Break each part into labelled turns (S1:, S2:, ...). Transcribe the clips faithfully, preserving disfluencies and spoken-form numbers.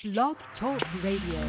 S1: Blog Talk Radio.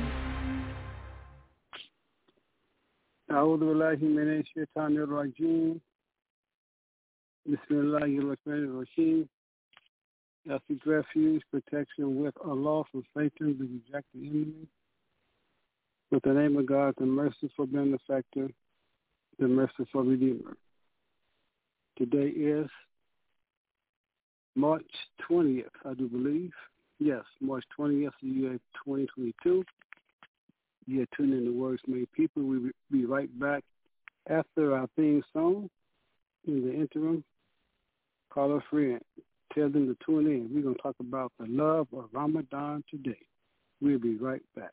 S2: أعوذ بالله من الشيطان الرجيم بسم الله الرحمن الرحيم. I seek refuge, protection with Allah from Satan, the rejected enemy. With the name of God, the merciful benefactor, the merciful redeemer. Today is March twentieth, I do believe. Yes, March twentieth, the year twenty twenty-two. You're tuning in to Words Made People. We'll be right back after our theme song. In the interim, call a friend. Tell them to tune in. We're going to talk about the love of Ramadan today. We'll be right back.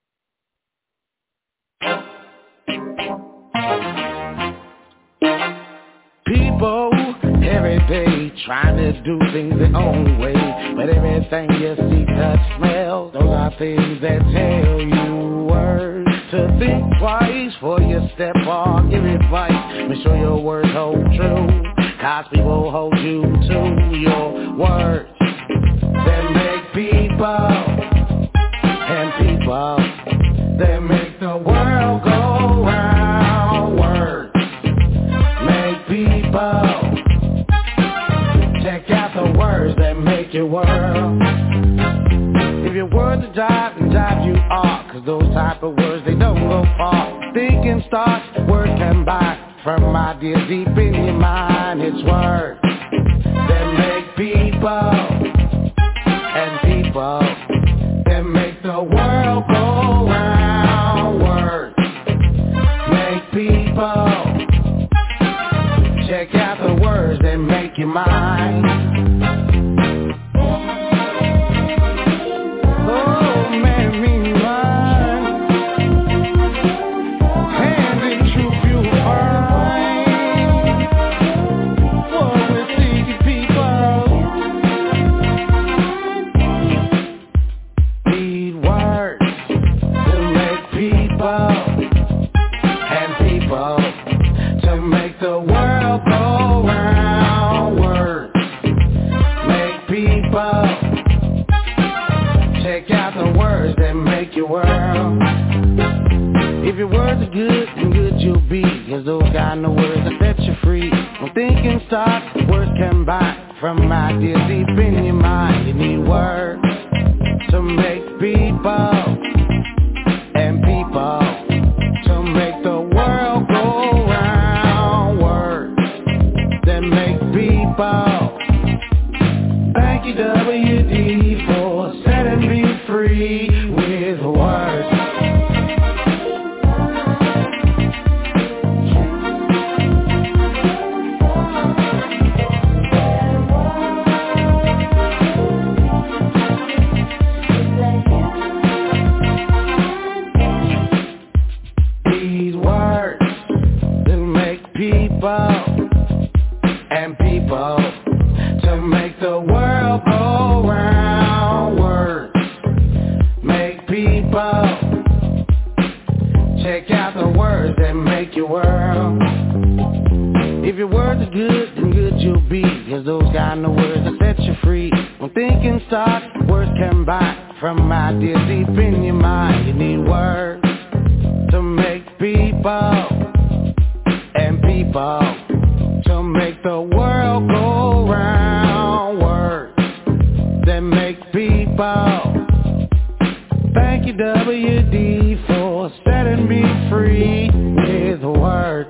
S3: People every day trying to do things their own way, but everything you see, touch, smell, those are things that tell you words to think twice before you step or give advice. Make sure your words hold true, cause people hold you to your words that make people and people that make the world go round. Words make people. Check out the words that make your world. If your words are jive, then jive you are, cause those type of words, they don't go far. Thinking starts, words come by from ideas deep in your mind. It's words that make people and people that make the world go round. Words make people. Check out the words that make your mind. Oh, man, me mine. And in truth you'll find what we see people need words to make people and people to make the world go round. Words make people. Check out the words that make your world. If your words are good, then good you'll be, cause those kind of words that set you free. When thinking starts, words come by from ideas deep in your mind. You need words to make people and people to make the world go round. Words that make people. Thank you W D for setting me free with words. These words that make people and people to make the world go round. Words make people. Check out the words that make your world. If your words are good, then good you'll be, cause those kind of words that set you free. When thinking starts, words come by from ideas deep in your mind. You need words to make people and people to make the world go round. Words that make people. Thank you W D for setting me free with words.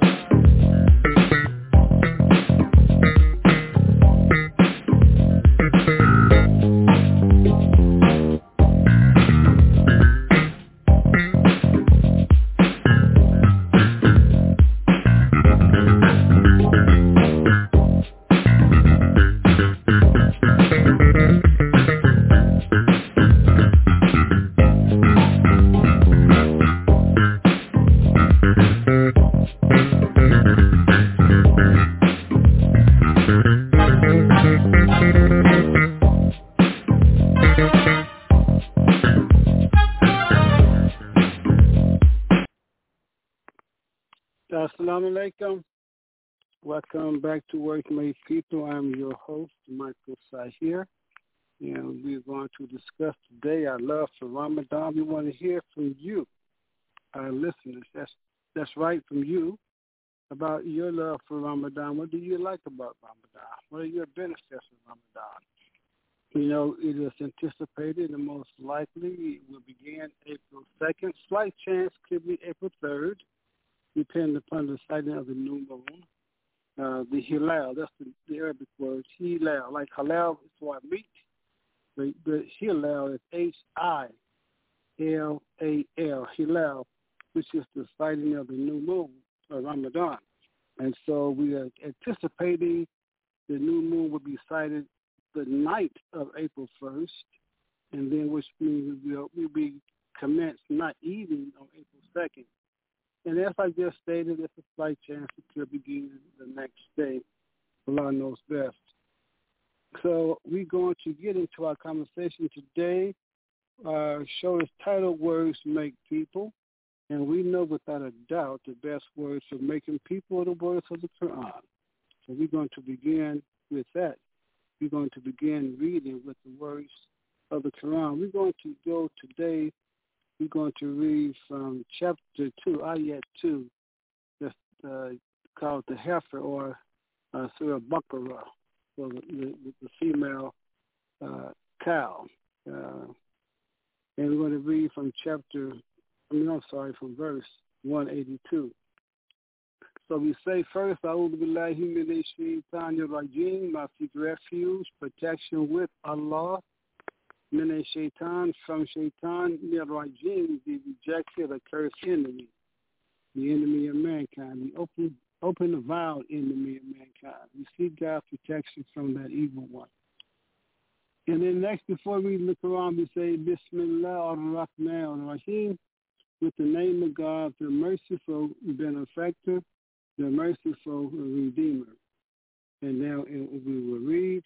S2: Assalamu alaikum. Welcome back to Words Made People. I'm your host, Michael Sahir. And we're going to discuss today our love for Ramadan. We want to hear from you, our listeners. That's that's right, from you, about your love for Ramadan. What do you like about Ramadan? What are your benefits of Ramadan? You know, it is anticipated and most likely it will begin April second. Slight chance could be April third, depending upon the sighting of the new moon. Uh, the hilal, that's the, the Arabic word, hilal. Like halal is for meat. The, the hilal is H I L A L, hilal, which is the sighting of the new moon, or Ramadan. And so we are anticipating the new moon will be sighted the night of April first, and then which means we'll, we'll be commenced not evening on April second. And as I just stated, there's a slight chance it could begin the next day. Allah knows best. So we're going to get into our conversation today. Our show is titled Words Make People, and we know without a doubt the best words for making people are the words of the Quran. So we're going to begin with that. We're going to begin reading with the words of the Quran. We're going to go today, we're going to read from chapter two, ayat two, that's uh, called the heifer, or uh, Surah Baqarah, so the, the, the female uh, cow. Uh, and we're going to read from chapter, I mean, I'm sorry, from verse one eighty-two. So we say first, A'udhu billahi minash shaitanir rajim, I seek refuge, protection with Allah, minash shaitan, from shaitan, nir rajim, the rejected, accursed enemy, the enemy of mankind, the open, open avowed enemy of mankind. We seek God's protection from that evil one. And then next, before we read the Quran, we say, Bismillah ar-Rahman ar-Rahim, with the name of God, the merciful benefactor, the merciful Redeemer. And now we will read.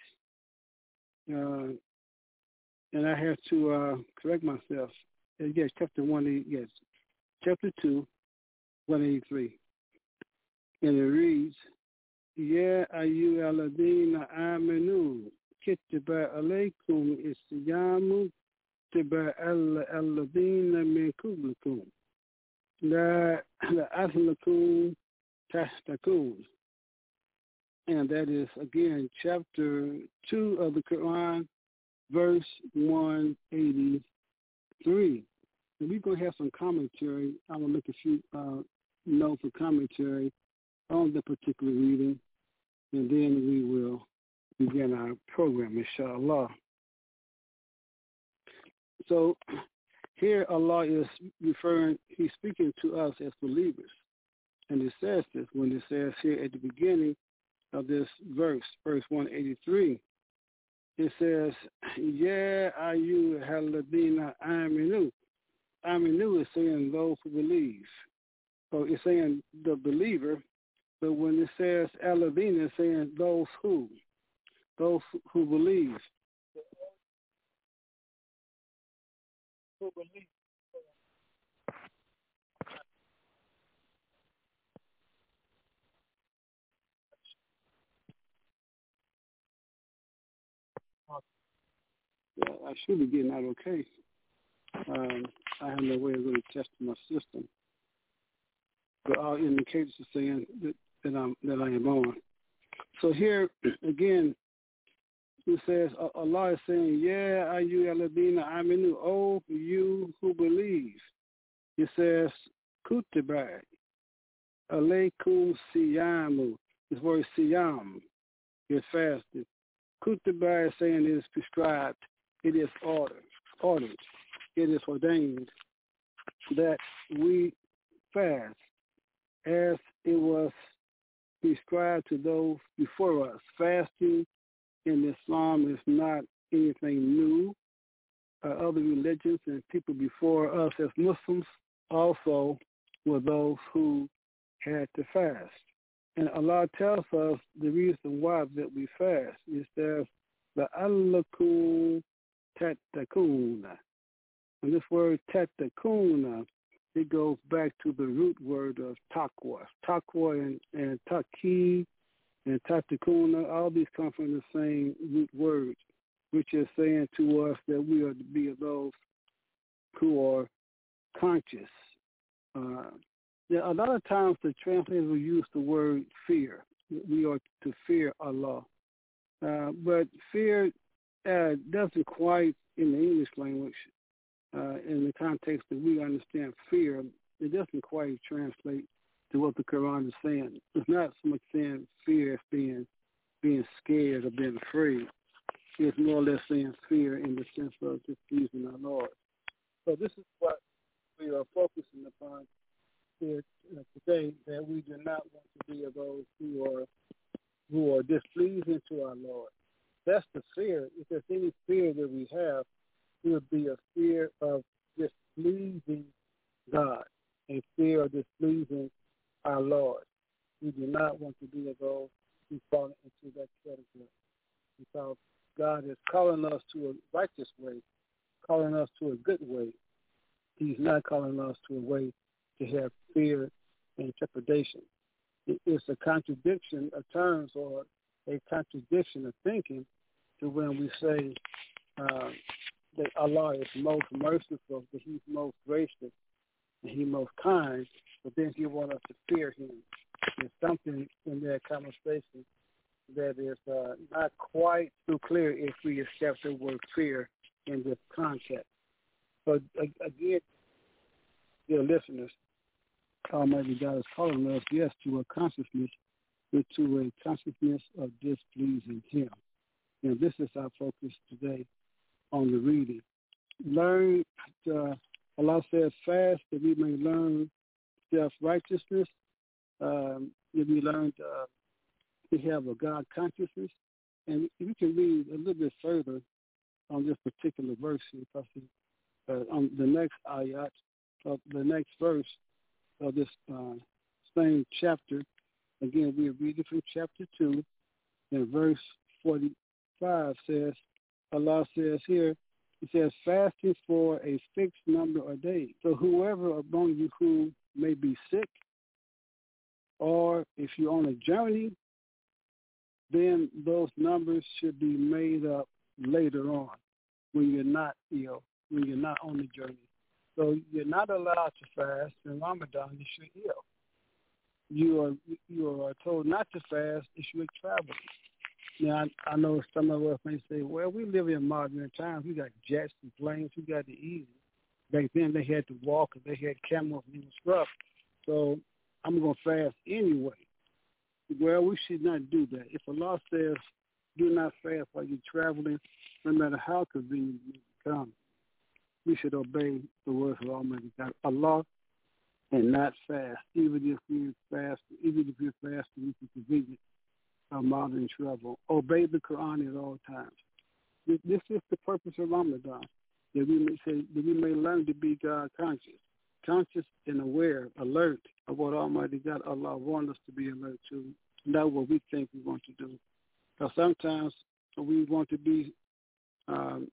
S2: Uh, and I have to uh, correct myself. Yes, chapter one, yes, chapter two, one eighty-three. And it reads, Ya ayyuhalladhina amanu, kutiba alaykum is-siyamu, kutiba alladhina min qablikum, la la'allakum tahtaqun. And that is, again, chapter two of the Quran, verse one eighty-three. And we're going to have some commentary. I'm going to make a few uh, notes of commentary on the particular reading, and then we will begin our program, inshallah. So here Allah is referring, he's speaking to us as believers. And it says this when it says here at the beginning of this verse, verse one eighty-three, it says, Ya ayyuhalladhina amanu. Amanu is saying those who believe. So it's saying the believer, but when it says alladhina, it's saying those who, those who believe. Who believe. Yeah, I should be getting out okay. Um, I have no way of really testing my system, but all indicators are saying that, that I'm that I am on. So here again, it says Allah is saying, "Yeah, ayu alladhina aminu, oh you who believe." It says, "Kutiba alaykum siyamu." This word siyam is fasted. Kutiba is saying it is prescribed. It is ordered, ordered. It is ordained that we fast as it was prescribed to those before us. Fasting in Islam is not anything new. Uh, other religions and people before us as Muslims also were those who had to fast. And Allah tells us the reason why that we fast is that la'allakum tattaquna. And this word tattaquna, it goes back to the root word of taqwa. Taqwa and, and taqi and tattaquna, all these come from the same root word. which is saying to us that we are to be of those who are conscious. Uh, yeah, a lot of times the translators will use the word fear. We are to fear Allah. Uh, but fear uh, doesn't quite, in the English language, uh, in the context that we understand fear, it doesn't quite translate to what the Quran is saying. It's not so much saying fear as being being scared or being afraid. It's more or less saying fear in the sense of displeasing our Lord. So this is what we are focusing upon here uh, today, that we do not want to be of those who are who are displeasing to our Lord. That's the fear. If there's any fear that we have, it would be a fear of displeasing God and fear of displeasing our Lord. We do not want to be of those who fall into that category, because God is calling us to a righteous way, calling us to a good way. He's not calling us to a way to have fear and trepidation. It's a contradiction of terms, or a contradiction of thinking, to when we say uh, that Allah is most merciful, that He's most gracious, and He's most kind, but then He wants us to fear Him. There's something in that conversation that is uh, not quite so clear if we accept the word fear in this context. But again, dear listeners, Almighty God is calling us, yes, to a consciousness, but to a consciousness of displeasing Him. And this is our focus today on the reading. Learn, uh, Allah says, fast that we may learn self-righteousness, um, that we learn uh, to have a God consciousness. And we can read a little bit further on this particular verse, because uh, on the next ayat, uh, the next verse of this uh, same chapter, again, we read it from chapter two, and verse forty-five says, Allah says here, He says, fasting for a fixed number of days. So whoever among you who may be sick, or if you're on a journey, then those numbers should be made up later on when you're not ill, when you're not on the journey. So you're not allowed to fast in Ramadan if you're ill. You are you are told not to fast if you're traveling. Now, I, I know some of us may say, well, we live in modern times. We got jets and planes. We got the easy. Back then they had to walk, and they had camels, and it was rough. So I'm going to fast anyway. Well, we should not do that. If Allah says, do not fast while you're traveling, no matter how convenient it becomes, we should obey the words of Almighty God, Allah, and not fast, even if we fast, even if you're fasting, it's convenient of modern travel. Obey the Quran at all times. This is the purpose of Ramadan, that we may say, that we may learn to be God conscious, conscious and aware, alert of what Almighty God, Allah, wants us to be alert to, not what we think we want to do. Because sometimes we want to be um,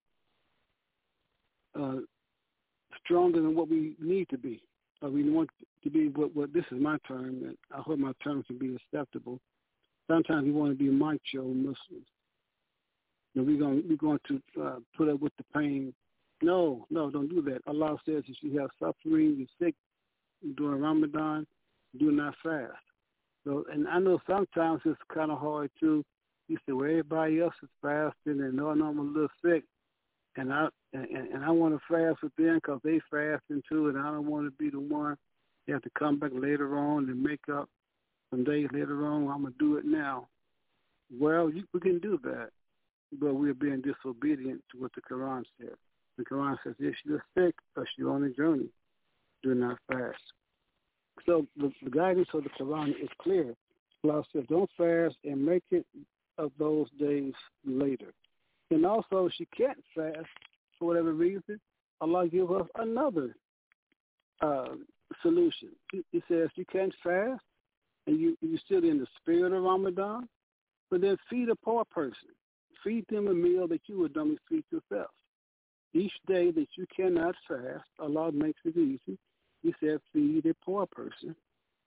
S2: uh, stronger than what we need to be. Uh, we want to be what, what this is my term, and I hope my term can be acceptable. Sometimes we want to be macho Muslims. And we're going, we're going to uh, put up with the pain. No, no, don't do that. Allah says if you have suffering, you're sick during Ramadan, do not fast. So, and I know sometimes it's kind of hard too. You say, well, everybody else is fasting, and no, no, I'm a little sick, and I and, and I want to fast with them because they fasting too, and I don't want to be the one. You have to come back later on and make up some days later on. I'm gonna do it now. Well, you, we can do that, but we're being disobedient to what the Quran says. The Quran says, if you're sick or you're on a journey, do not fast. So the, the guidance of the Quran is clear. Allah says, don't fast and make it of those days later. And also, if you can't fast for whatever reason, Allah gives us another uh, solution. He says you can't fast and you, you're still in the spirit of Ramadan, but then feed a poor person. Feed them a meal that you would normally feed yourself. Each day that you cannot fast, Allah makes it easy. He said, feed a poor person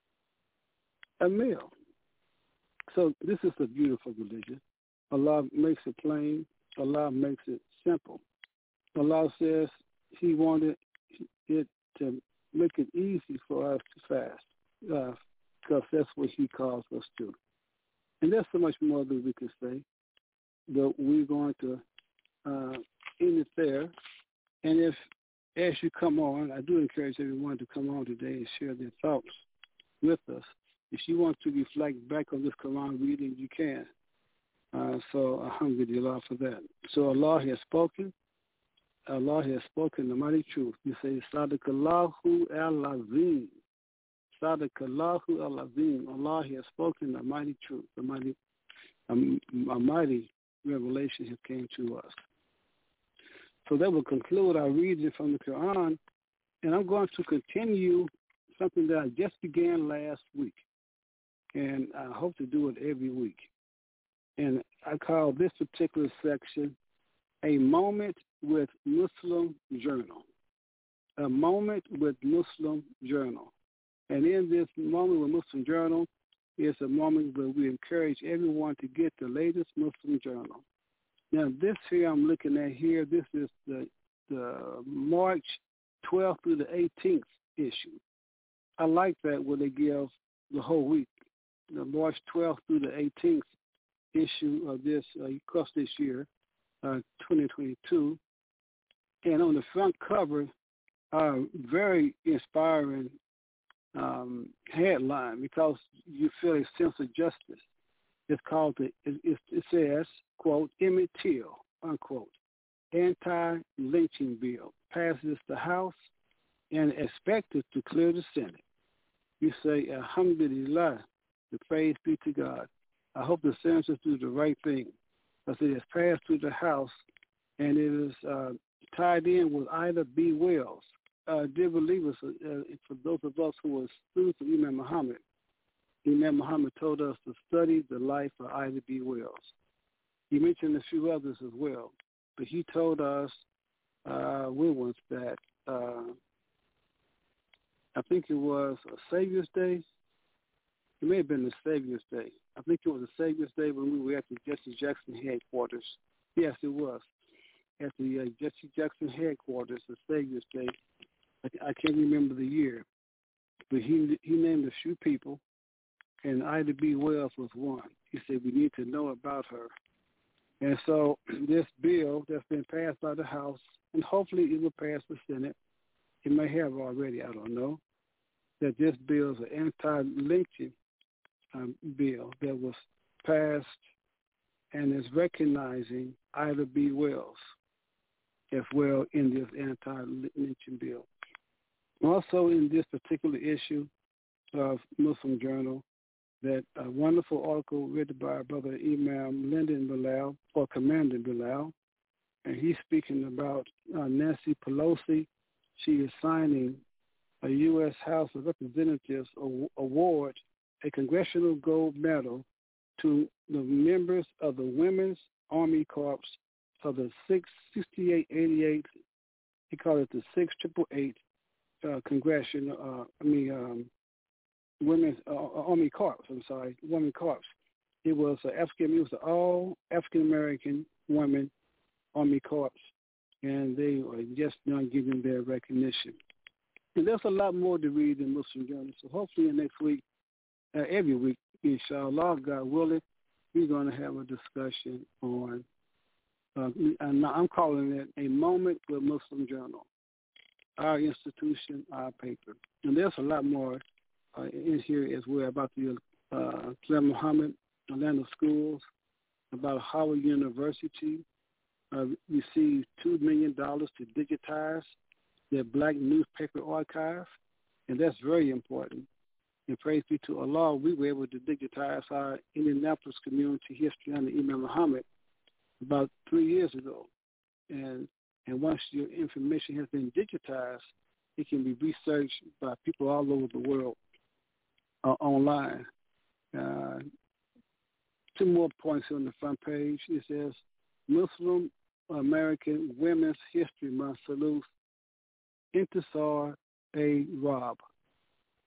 S2: a meal. So this is a beautiful religion. Allah makes it plain. Allah makes it simple. Allah says he wanted it to make it easy for us to fast, uh, because that's what he calls us to. And there's so much more that we can say, but we're going to uh, end it there. And if, as you come on, I do encourage everyone to come on today and share their thoughts with us. If you want to reflect back on this Quran reading, you can. Uh, so, alhamdulillah for that. So Allah has spoken. Allah has spoken the mighty truth. He says, Sadaqallahu al-Azim. Sadaqallahu al-Azim. Allah has spoken the mighty truth. The mighty, um, a mighty revelation has came to us. So that will conclude our reading from the Quran. And I'm going to continue something that I just began last week. And I hope to do it every week. And I call this particular section A Moment with Muslim Journal. A Moment with Muslim Journal. And in this Moment with Muslim Journal is a moment where we encourage everyone to get the latest Muslim Journal. Now, this here I'm looking at here, this is the, the March twelfth through the eighteenth issue. I like that where they give the whole week, the March twelfth through the eighteenth issue of this, uh, across this year, uh, twenty twenty-two. And on the front cover, uh, very inspiring um, headline because you feel a sense of justice. It's called, the, it, it, it says, quote, Emmett Till, unquote, anti-lynching bill passes the House and expected to clear the Senate. You say, alhamdulillah, the praise be to God. I hope the senators do the right thing because it has passed through the House and it is uh, tied in with Ida B. Wells. Uh, dear believers, uh, for those of us who were students of Imam Muhammad, Imam Muhammad told us to study the life of Ida B. Wells. He mentioned a few others as well, but he told us, uh, we once that, uh, I think it was a Savior's Day. It may have been the Savior's Day. I think it was the Savior's Day when we were at the Jesse Jackson headquarters. Yes, it was. At the uh, Jesse Jackson headquarters, the Savior's Day. I, I can't remember the year. But he he named a few people, and Ida B. Wells was one. He said we need to know about her. And so this bill that's been passed by the House, and hopefully it will pass the Senate. It may have already, I don't know, that this bill is an anti-lynching um, bill that was passed and is recognizing Ida B. Wells as well in this anti-lynching bill. Also in this particular issue of Muslim Journal, that a wonderful article written by our brother Imam Lyndon Bilal, or Commander Bilal, and he's speaking about uh, Nancy Pelosi. She is signing a U S House of Representatives award, a Congressional Gold Medal to the members of the Women's Army Corps of the six sixty-eight eighty-eight, he called it the six triple eight uh, Congressional, uh, I mean, um, Women's uh, Army Corps, I'm sorry, Women Corps. It was uh, African, it was an all African-American women Army Corps, and they are just now giving their recognition. And there's a lot more to read in Muslim Journal, so hopefully next week, uh, every week, inshallah, God willing, we're going to have a discussion on, uh, and I'm calling it A Moment with Muslim Journal, our institution, our paper. And there's a lot more uh, in here as well about the uh, Clem Muhammad Atlanta schools, about Howard University uh, received two million dollars to digitize their black newspaper archive, and that's very important. And praise be to Allah, we were able to digitize our Indianapolis community history under Imam Muhammad about three years ago. And and once your information has been digitized, it can be researched by people all over the world uh, online. Uh, two more points on the front page. It says, Muslim American Women's History Month salutes Intisar A. Robb,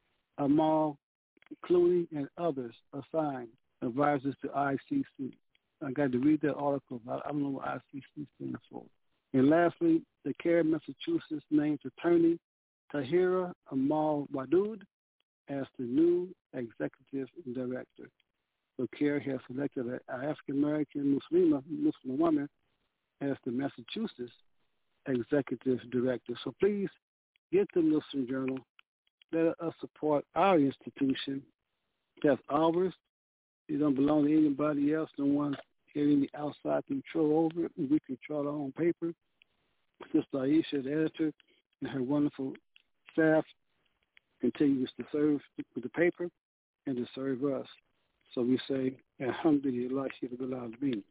S2: Amal Clooney, and others assigned advisors to I C C. I got to read that article. I, I don't know what I C C stands for. And lastly, the CARE Massachusetts named attorney Tahira Amal Wadud as the new executive director. So CARE has selected an African-American Muslim, Muslim woman as the Massachusetts executive director. So please get the Muslim Journal. Let us support our institution. That's ours. It don't belong to anybody else. No one has any outside control over it. We control our own paper. Sister Aisha, the editor, and her wonderful staff continues to serve with the paper and to serve us. So we say, Alhamdulillah, Rabbil Alameen.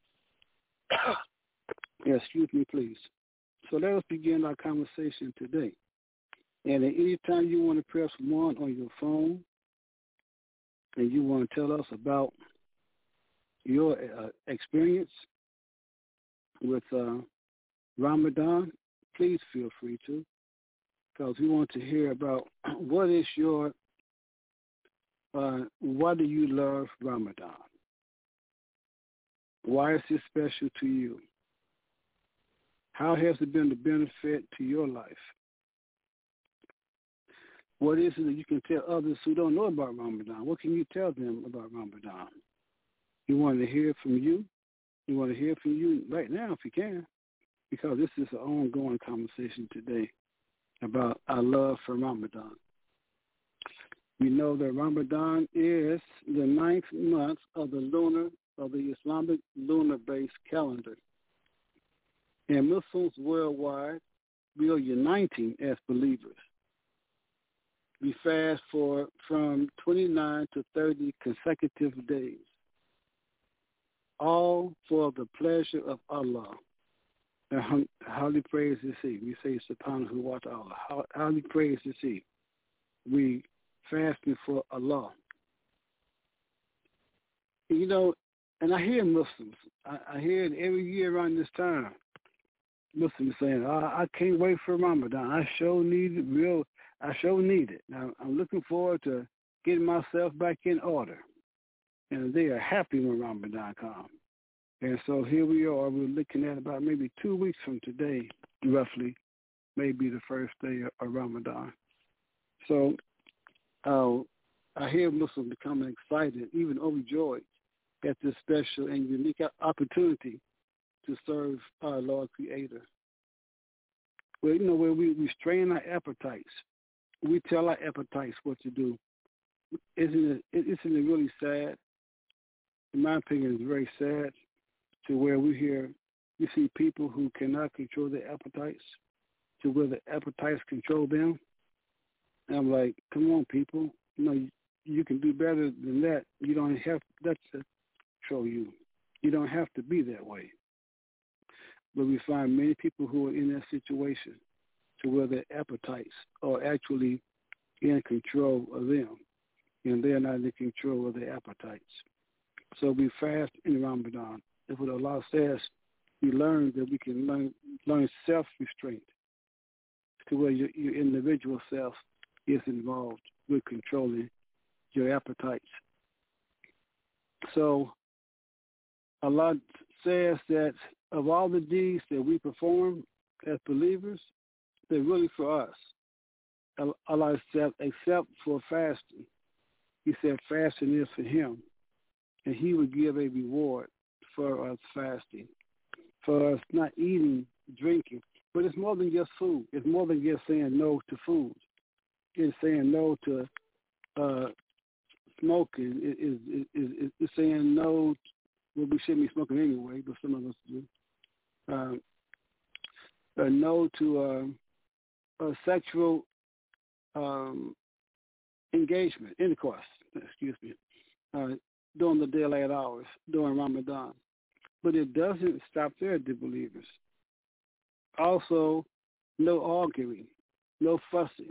S2: Excuse me, please. So let us begin our conversation today. And at any time you want to press one on your phone and you want to tell us about your uh, experience with uh, Ramadan, please feel free to, because we want to hear about what is your, uh, why do you love Ramadan? Why is it special to you? How has it been a benefit to your life? What is it that you can tell others who don't know about Ramadan? What can you tell them about Ramadan? You want to hear from you? You want to hear from you right now if you can, because this is an ongoing conversation today about our love for Ramadan. We know that Ramadan is the ninth month of the lunar, of the Islamic lunar-based calendar. And Muslims worldwide, we are uniting as believers. We fast for from twenty-nine to thirty consecutive days, all for the pleasure of Allah. And highly praise is He. We say Subhanahu wa ta'ala. Highly praise is He. We fasting for Allah. You know, and I hear Muslims. I, I hear it every year around this time. Muslims saying, oh, I can't wait for Ramadan. I sure need it. Real, I sure need it. Now, I'm looking forward to getting myself back in order. And they are happy when Ramadan comes. And so here we are. We're looking at about maybe two weeks from today, roughly, maybe the first day of Ramadan. So uh, I hear Muslims becoming excited, even overjoyed, at this special and unique opportunity to serve our Lord Creator. Well, you know, where we restrain our appetites, we tell our appetites what to do. Isn't it, isn't it really sad? In my opinion, it's very sad to where we hear, we see people who cannot control their appetites, to where the appetites control them. And I'm like, come on, people. You know, you, you can do better than that. You don't have that to control you. You don't have to be that way. But we find many people who are in that situation to where their appetites are actually in control of them, and they're not in control of their appetites. So we fast in Ramadan. If what Allah says, we learn that we can learn, learn self-restraint to where your, your individual self is involved with controlling your appetites. So Allah says that of all the deeds that we perform as believers, they're really for us. Allah said, except for fasting. He said fasting is for Him, and He would give a reward for us fasting, for us not eating, drinking. But it's more than just food. It's more than just saying no to food. It's saying no to uh, smoking. It, it, it, it, it's saying no. Well, we shouldn't be smoking anyway, but some of us do. Um, uh, no to uh, uh, sexual um, engagement, intercourse, excuse me, uh, during the daylight hours, during Ramadan. But it doesn't stop there, dear believers. Also, no arguing, no fussing,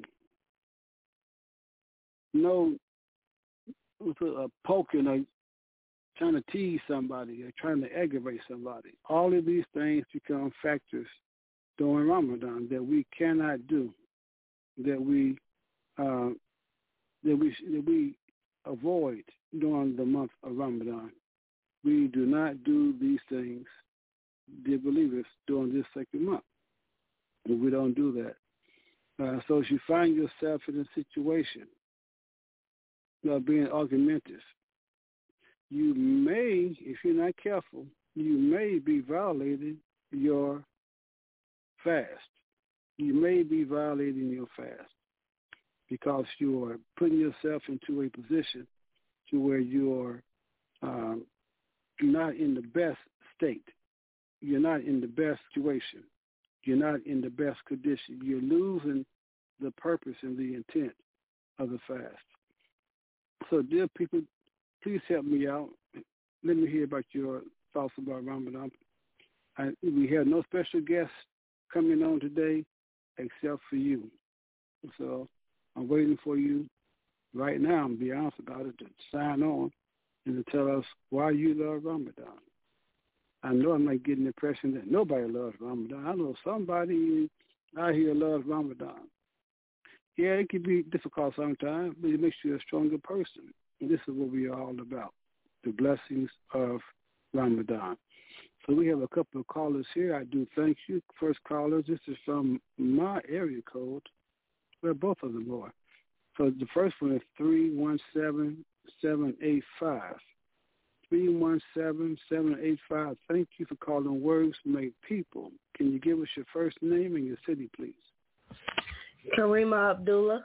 S2: no uh, poking or trying to tease somebody or trying to aggravate somebody. All of these things become factors during Ramadan that we cannot do, that we uh, that we that we avoid during the month of Ramadan. we do not do these things, dear believers, during this second month. We don't do that. Uh, so if you find yourself in a situation of being argumentative, you may, if you're not careful, you may be violating your fast. You may be violating your fast because you are putting yourself into a position to where you are um, not in the best state. You're not in the best situation. You're not in the best condition. You're losing the purpose and the intent of the fast. So, dear people, please help me out. Let me hear about your thoughts about Ramadan. I, we have no special guests coming on today except for you. So I'm waiting for you right now, to be honest about it, to sign on and to tell us why you love Ramadan. I know I'm not getting the impression that nobody loves Ramadan. I know somebody out here loves Ramadan. Yeah, it can be difficult sometimes, but it makes you a stronger person. And this is what we are all about, the blessings of Ramadan. So we have a couple of callers here. I do thank you. First callers, this is from my area code, where both of them are. So the first one is three one seven, seven eight five. three one seven, seven eight five. Thank you for calling Words Make People. Can you give us your first name and your city, please?
S4: Karima Abdullah.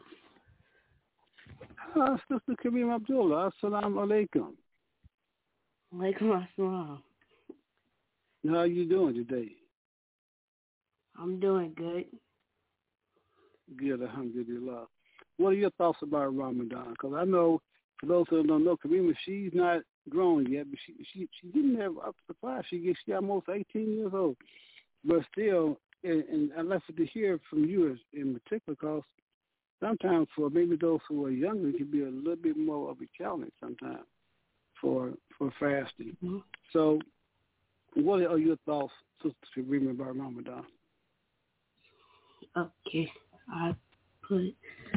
S2: Uh, Sister Karima Abdullah, assalamu alaikum.
S4: Alaikum assalam.
S2: How are you doing today?
S4: I'm doing good.
S2: Good, alhamdulillah. What are your thoughts about Ramadan? Because I know, for those who don't know, Karima, she's not grown yet, but she she, she didn't have up to five. She gets she almost eighteen years old. But still, and, and I'd like to hear from you in particular, because sometimes for maybe those who are younger, it can be a little bit more of a challenge sometimes for for fasting. Mm-hmm. So what are your thoughts, Sister Karima, about Ramadan?
S4: Okay, I put.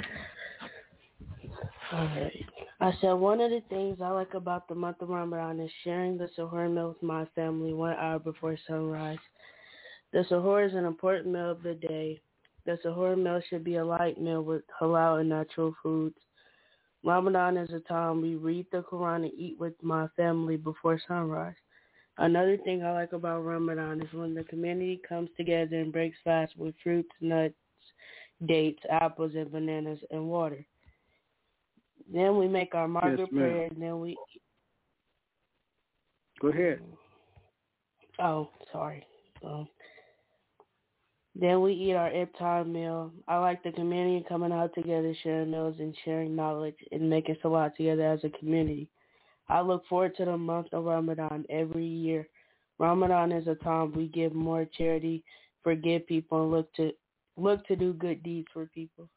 S4: All right. I said one of the things I like about the month of Ramadan is sharing the suhoor meal with my family one hour before sunrise. The suhoor is an important meal of the day. The suhoor meal should be a light meal with halal and natural foods. Ramadan is a time we read the Quran and eat with my family before sunrise. Another thing I like about Ramadan is when the community comes together and breaks fast with fruits, nuts, dates, apples, and bananas, and water. Then we make our Maghrib
S2: yes,
S4: prayer, and then we...
S2: Go ahead.
S4: Oh, sorry. Um, then we eat our iftar meal. I like the community coming out together, sharing meals and sharing knowledge and making salat together as a community. I look forward to the month of Ramadan every year. Ramadan is a time we give more charity, forgive people, and look to look to do good deeds for people.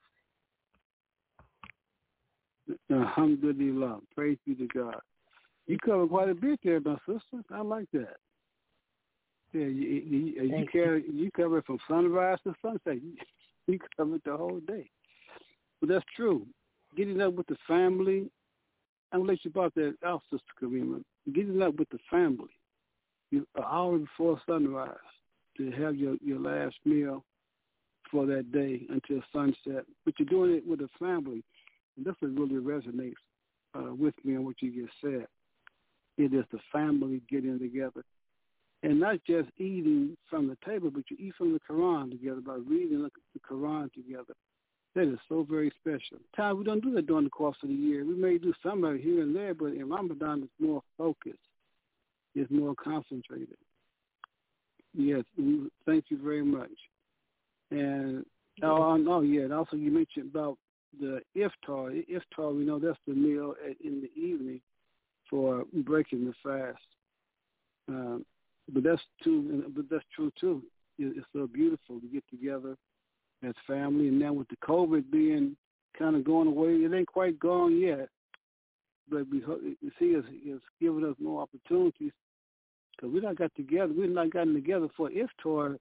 S2: Alhamdulillah. Praise be to God. You cover quite a bit there, my sister. I like that. Yeah, you you, you, carry, you cover it from sunrise to sunset. You, you cover it the whole day. But that's true. Getting up with the family, I'm going to let you about that out, Sister Karima. Getting up with the family, you, an hour before sunrise, to have your, your last meal for that day until sunset. But you're doing it with the family. And this really resonates uh, with me on what you just said. It is the family getting together. And not just eating from the table, but you eat from the Quran together by reading the Quran together. That is so very special. Ty, we don't do that during the course of the year. We may do some of it here and there, but in Ramadan it's more focused. It's more concentrated. Yes, we, thank you very much. And, oh, oh, yeah, and also you mentioned about the iftar. Iftar, we know that's the meal at, in the evening for breaking the fast. Um, but that's too. But that's true too. It, it's so beautiful to get together as family. And now with the COVID being kind of going away, it ain't quite gone yet. But we, we see it's, it's giving us more opportunities because we not got together. We've not gotten together for iftar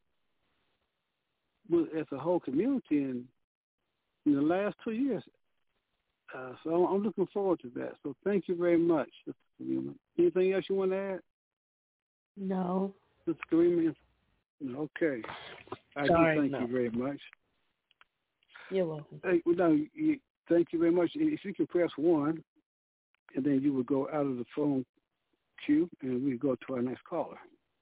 S2: as a whole community in, in the last two years. Uh, so I'm looking forward to that. So thank you very much. Anything else you want to add?
S4: No.
S2: Mister Kareem? Okay. I
S4: Sorry,
S2: do thank
S4: no.
S2: you very much.
S4: You're welcome.
S2: Hey, well, no, you, thank you very much. If you can press one, and then you will go out of the phone queue, and we go to our next caller.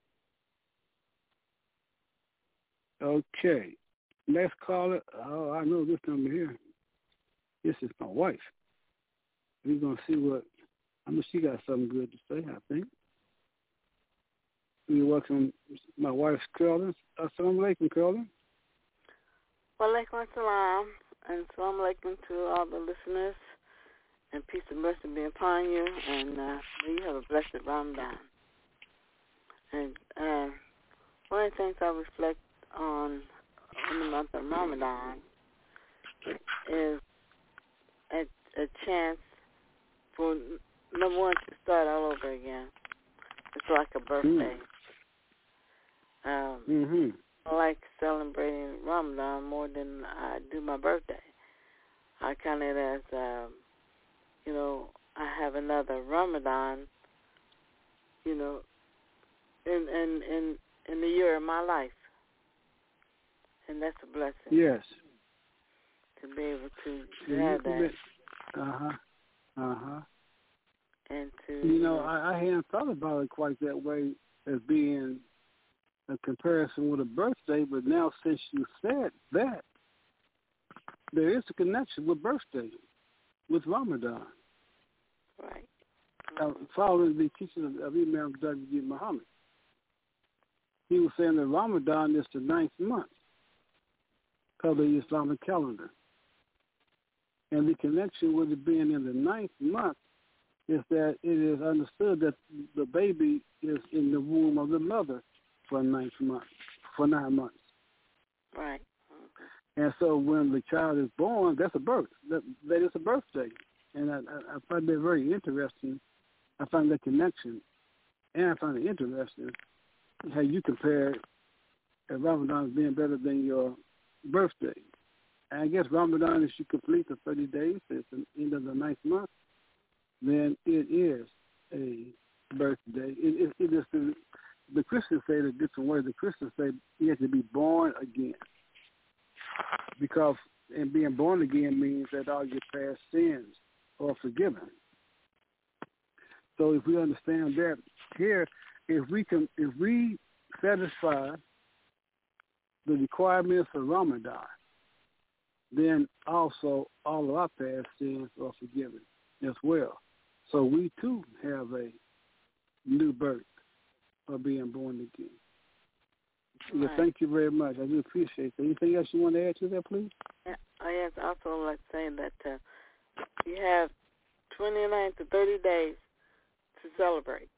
S2: Okay. Next caller. Oh, I know this number here. This is my wife. We're going to see what, I know she got something good to say, I think. We welcome my wife, Curlin. Assalamu alaikum, Curlin.
S5: Wa alaikum assalam, and assalamu alaikum to all the listeners, and peace and blessing be upon you, and uh, may you have a blessed Ramadan. And uh, one of the things I reflect on in the month of Ramadan is a, a chance for, number one, to start all over again. It's like a birthday.
S2: Mm.
S5: Um,
S2: Mm-hmm.
S5: I like celebrating Ramadan more than I do my birthday. I count it as, um, you know, I have another Ramadan, you know, in in in, in the year of my life. And that's a blessing.
S2: Yes.
S5: To be able to, to
S2: Yeah,
S5: have that.
S2: Uh-huh. Uh-huh.
S5: And to,
S2: you know, I, I hadn't thought about it quite that way as being a comparison with a birthday, but now since you said that, there is a connection with birthday, with Ramadan.
S5: Right.
S2: Uh, following the teaching of, of Imam W G Muhammad, he was saying that Ramadan is the ninth month of the Islamic calendar. And the connection with it being in the ninth month is that it is understood that the baby is in the womb of the mother for ninth month, for nine months.
S5: Right.
S2: And so when the child is born, that's a birth. That, that is a birthday. And I, I, I find that very interesting. I find that connection. And I find it interesting how you compare Ramadan as being better than your birthday. And I guess Ramadan, if you complete the thirty days, it's the end of the ninth month, then it is a birthday. It, it, it is the, the Christians say it a different way. The Christians say you have to be born again. Because and being born again means that all your past sins are forgiven. So if we understand that here, if we can, if we satisfy the requirements of Ramadan, then also all of our past sins are forgiven as well. So we too have a new birth of being born again.
S5: Right.
S2: Well, thank you very much. I do appreciate that. Anything else you want to add to that, please?
S5: Yeah, I yes, also like saying that uh, you have twenty-nine to thirty days to celebrate,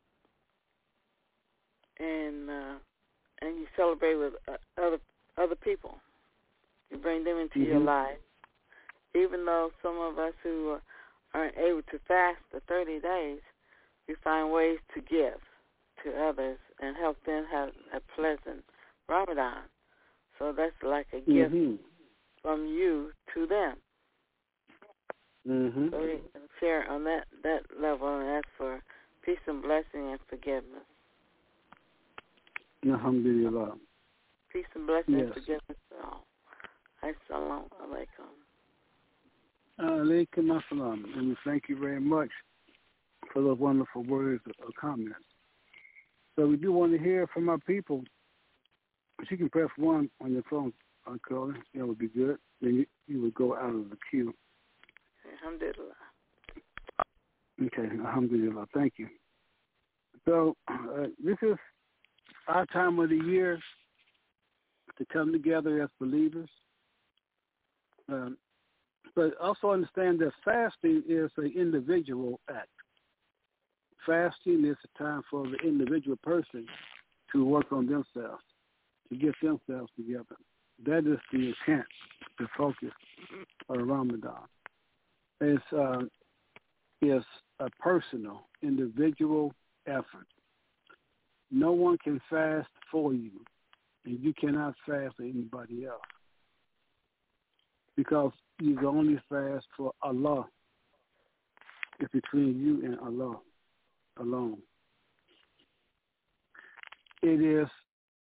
S5: and uh, and you celebrate with uh, other other people. You bring them into
S2: mm-hmm.
S5: your life, even though some of us who are, aren't able to fast the thirty days, we find ways to give to others and help them have a pleasant Ramadan. So that's like a gift
S2: mm-hmm.
S5: from you to them.
S2: Mm-hmm.
S5: So we can share on that, that level and ask for peace and blessing and forgiveness.
S2: Alhamdulillah.
S5: Peace and blessing
S2: yes.
S5: and forgiveness to all. Assalamu alaikum.
S2: Alaikum assalam. And we thank you very much for those wonderful words or comments. So we do want to hear from our people. If you can press one on your phone, uh, Curlin, that would be good. Then you, you would go out of the queue.
S5: Alhamdulillah.
S2: Okay, alhamdulillah. Thank you. So uh, this is our time of the year to come together as believers. Um, but also understand that fasting is an individual act. Fasting is a time for the individual person to work on themselves, to get themselves together. That is the intent, the focus of Ramadan. It's, uh, it's a personal, individual effort. No one can fast for you, and you cannot fast for anybody else, because you can only fast for Allah It's between you and Allah alone. It is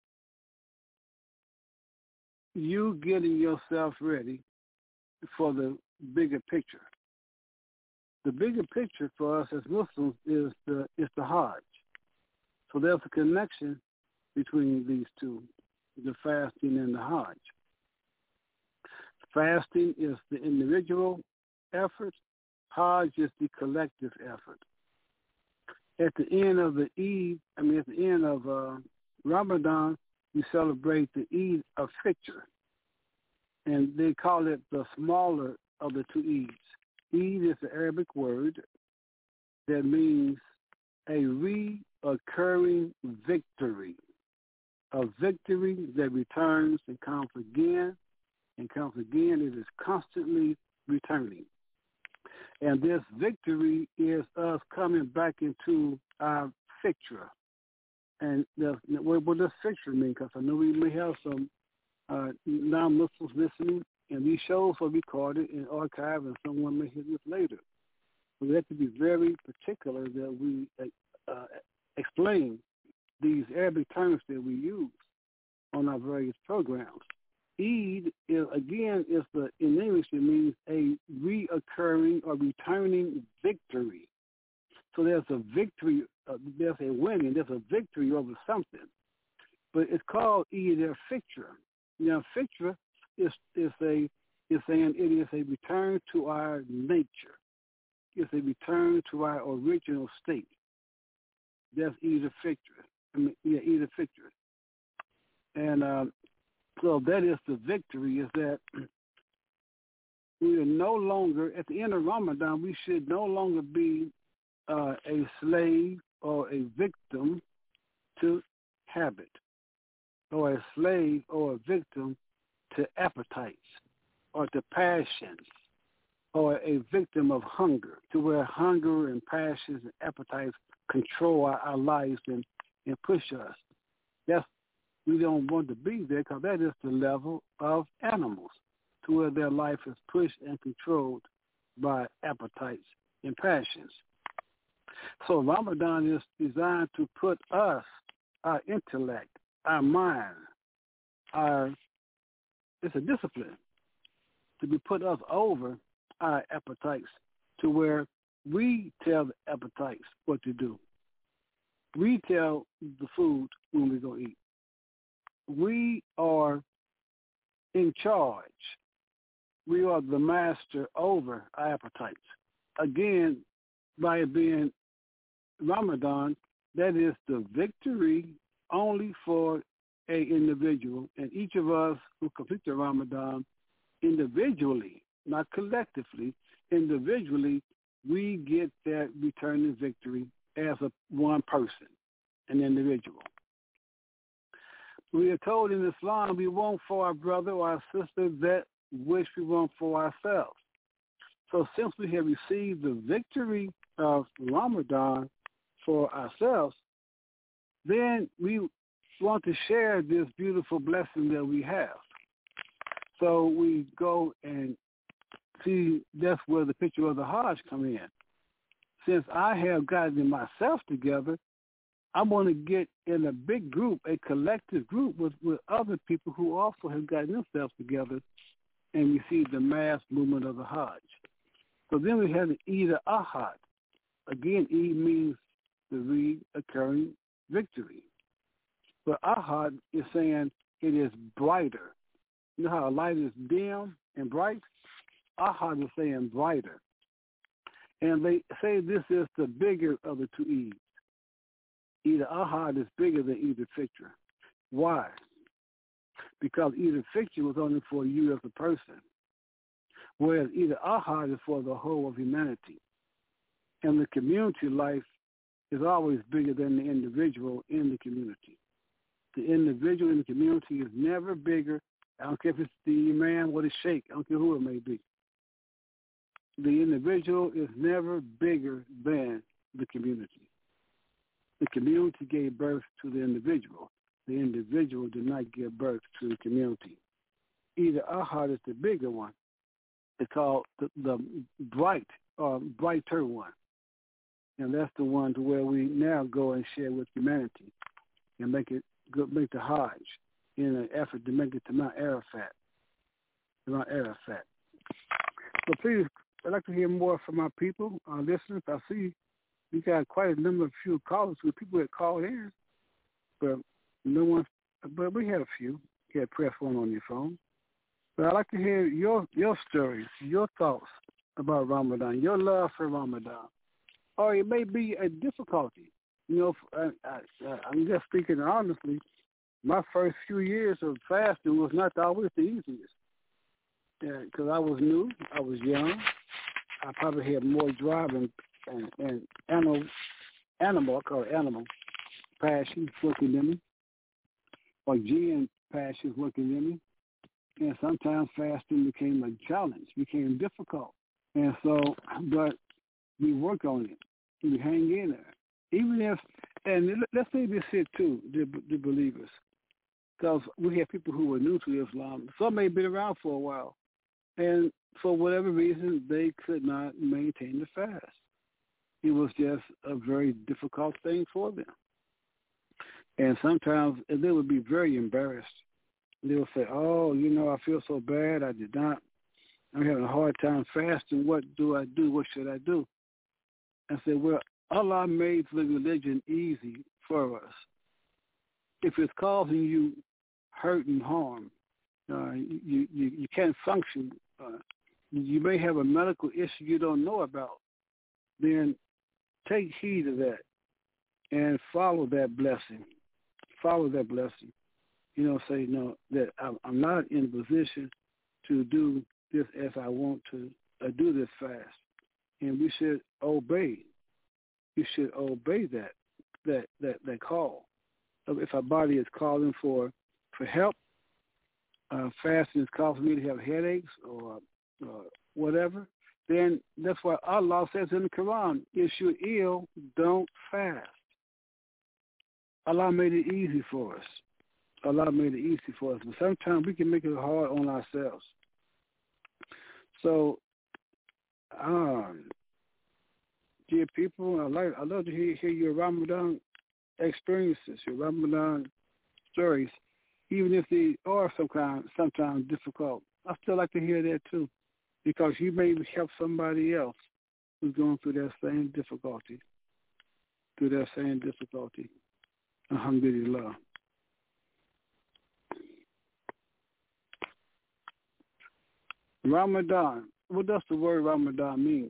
S2: you getting yourself ready for the bigger picture. The bigger picture for us as Muslims is the is the Hajj. So there's a connection between these two, the fasting and the Hajj. Fasting is the individual effort. Hajj is the collective effort. At the end of the Eid, I mean, at the end of uh, Ramadan, we celebrate the Eid of Fitr. And they call it the smaller of the two Eids. Eid is the Arabic word that means a reoccurring victory. A victory that returns and comes again and comes again. It is constantly returning. And this victory is us coming back into our fitra. And the, what, what does fitra mean? Because I know we may have some uh, non-Muslims listening, and these shows will be recorded and archived, and someone may hear this later. So we have to be very particular that we uh, explain these Arabic terms that we use on our various programs. Eid is, again, is the in English it means a reoccurring or returning victory. So there's a victory, uh, there's a winning, there's a victory over something. But it's called Eid al-Fitr. Now, Fitr is is a is saying it is a return to our nature. It's a return to our original state. That's Eid al-Fitr. I mean, yeah, Eid al-Fitr. And uh, so that is the victory, is that we are no longer, at the end of Ramadan, we should no longer be uh, a slave or a victim to habit, or a slave or a victim to appetites or to passions, or a victim of hunger, to where hunger and passions and appetites control our, our lives and, and push us. That's We don't want to be there, because that is the level of animals, to where their life is pushed and controlled by appetites and passions. So Ramadan is designed to put us, our intellect, our mind, our it's a discipline to be put us over our appetites, to where we tell the appetites what to do. We tell the food when we go eat. We are in charge. We are the master over our appetites. Again, by it being Ramadan, that is the victory only for a individual. And each of us who complete the Ramadan individually, not collectively, individually, we get that returning victory as a one person, an individual. We are told in Islam we want for our brother or our sister that which we want for ourselves. So since we have received the victory of Ramadan for ourselves, then we want to share this beautiful blessing that we have. So we go and see, that's where the picture of the Hajj come in. Since I have gotten myself together, I want to get in a big group, a collective group with, with other people who also have gotten themselves together and receive the mass movement of the Hajj. So then we have the Eid al-Ahad. Again, Eid means the reoccurring victory. But Ahad is saying it is brighter. You know how a light is dim and bright? Ahad is saying brighter. And they say this is the bigger of the two Eids. Eid al-Ahad is bigger than Eid al-Fitr. Why? Because Eid al-Fitr was only for you as a person, whereas Eid al-Ahad is for the whole of humanity. And the community life is always bigger than the individual in the community. The individual in the community is never bigger. I don't care if it's the imam or the sheikh. I don't care who it may be. The individual is never bigger than the community. The community gave birth to the individual. The individual did not give birth to the community. Eid al-Ahad is the bigger one. It's called the, the bright, or brighter one. And that's the one to where we now go and share with humanity and make it go, make the Hajj in an effort to make it to Mount Arafat. To Mount Arafat. So please, I'd like to hear more from our people, our listeners. I see we got quite a number of few callers with people that called in, but no one. But we had a few. You had press one on your phone. But I'd like to hear your your stories, your thoughts about Ramadan, your love for Ramadan. Or it may be a difficulty. You know, I, I, I'm just speaking honestly. My first few years of fasting was not always the easiest. Because I was new, I was young. I probably had more drive and, and, and animal, animal, I call it animal, passions working in me, or gene passions working in me. And sometimes fasting became a challenge, became difficult. And so, but we work on it. We hang in there. Even if, and let's say this here too, the, the believers, because we have people who were new to Islam. Some may have been around for a while. And for whatever reason, they could not maintain the fast. It was just a very difficult thing for them. And sometimes they would be very embarrassed. They would say, oh, you know, I feel so bad. I did not. I'm having a hard time fasting. What do I do? What should I do? I said, well, Allah made the religion easy for us. If it's causing you hurt and harm, uh, you, you, you can't function, uh, you may have a medical issue you don't know about, then take heed of that and follow that blessing. Follow that blessing. You know, say, no, that I'm not in a position to do this as I want to uh, do this fast. And we should obey. You should obey that, that, that, that call. If our body is calling for, for help, uh, fasting is causing me to have headaches or uh, whatever, then that's why Allah says in the Quran, if you're ill, don't fast. Allah made it easy for us. Allah made it easy for us. But sometimes we can make it hard on ourselves. So, um, dear people, I like I love to hear, hear your Ramadan experiences, your Ramadan stories, even if they are some kind, sometimes difficult. I still like to hear that too, because you may help somebody else who's going through that same difficulty, through that same difficulty. Alhamdulillah. Ramadan. What does the word Ramadan mean?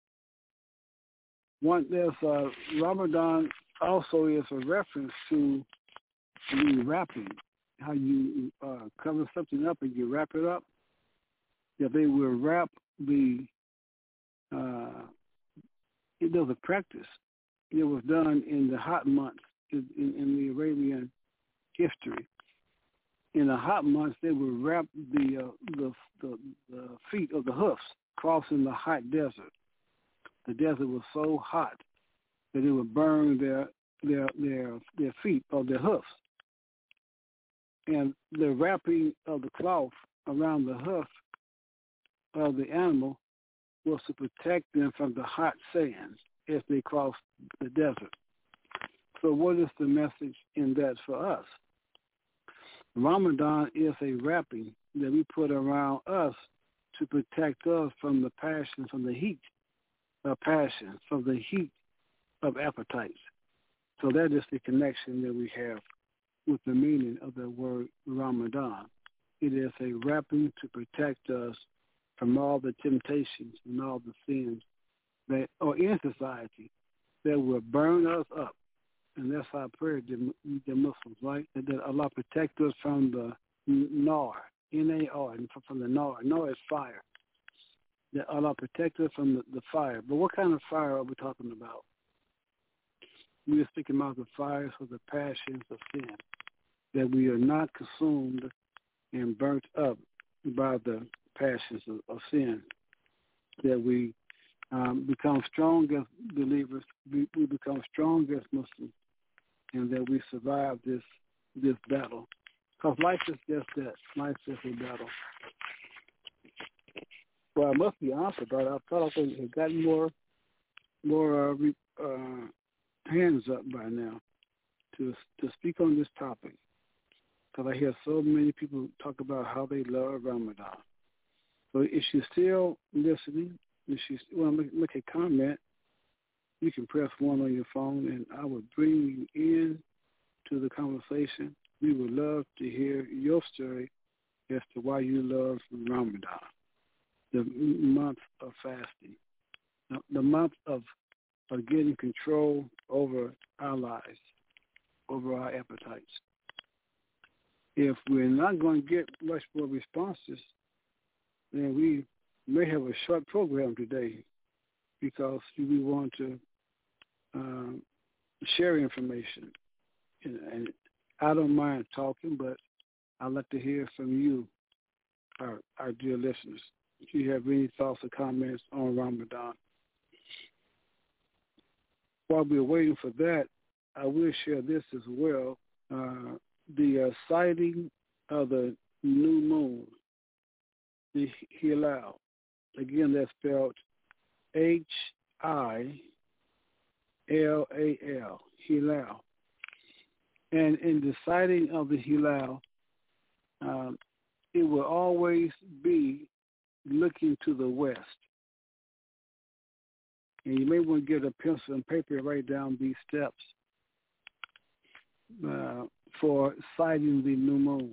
S2: One, there's uh, Ramadan also is a reference to rewrapping, how you uh, cover something up and you wrap it up. That they will wrap the, uh, it was a practice. It was done in the hot months in, in, in the Arabian history. In the hot months, they would wrap the, uh, the, the the feet of the hoofs crossing the hot desert. The desert was so hot that it would burn their their their their feet or their hoofs. And the wrapping of the cloth around the hoof of the animal was to protect them from the hot sands as they crossed the desert. So what is the message in that for us? Ramadan is a wrapping that we put around us to protect us from the passion, from the heat of passion, from the heat of appetites. So that is the connection that we have with the meaning of the word Ramadan. It is a wrapping to protect us from all the temptations and all the sins that are in society that will burn us up. And that's our prayer, the, the Muslims, right? That, that Allah protect us from the nar, N A R, from the nar. Nar is fire. That Allah protect us from the, the fire. But what kind of fire are we talking about? We are speaking about the fires of the passions of sin, that we are not consumed and burnt up by the passions of, of sin, that we um, become strong as believers, we, we become strong as Muslims, and that we survive this this battle. Because life is just that. Life is a battle. Well, I must be honest about it. I thought I had gotten more more uh, re, uh, hands up by now to to speak on this topic, because I hear so many people talk about how they love Ramadan. So if you're still listening, if you want to make, make a comment, you can press one on your phone, and I will bring you in to the conversation. We would love to hear your story as to why you love Ramadan, the month of fasting, the month of, of getting control over our lives, over our appetites. If we're not going to get much more responses, then we may have a short program today, because we want to um, share information. And, and I don't mind talking, but I'd like to hear from you, our, our dear listeners. If you have any thoughts or comments on Ramadan. While we're waiting for that, I will share this as well. Uh, the uh, sighting of the new moon, the Hilal. Again, that's spelled H I L A L, Hilal. And in the sighting of the Hilal, um, it will always be looking to the west. And you may want to get a pencil and paper and write down these steps uh, for sighting the new moon.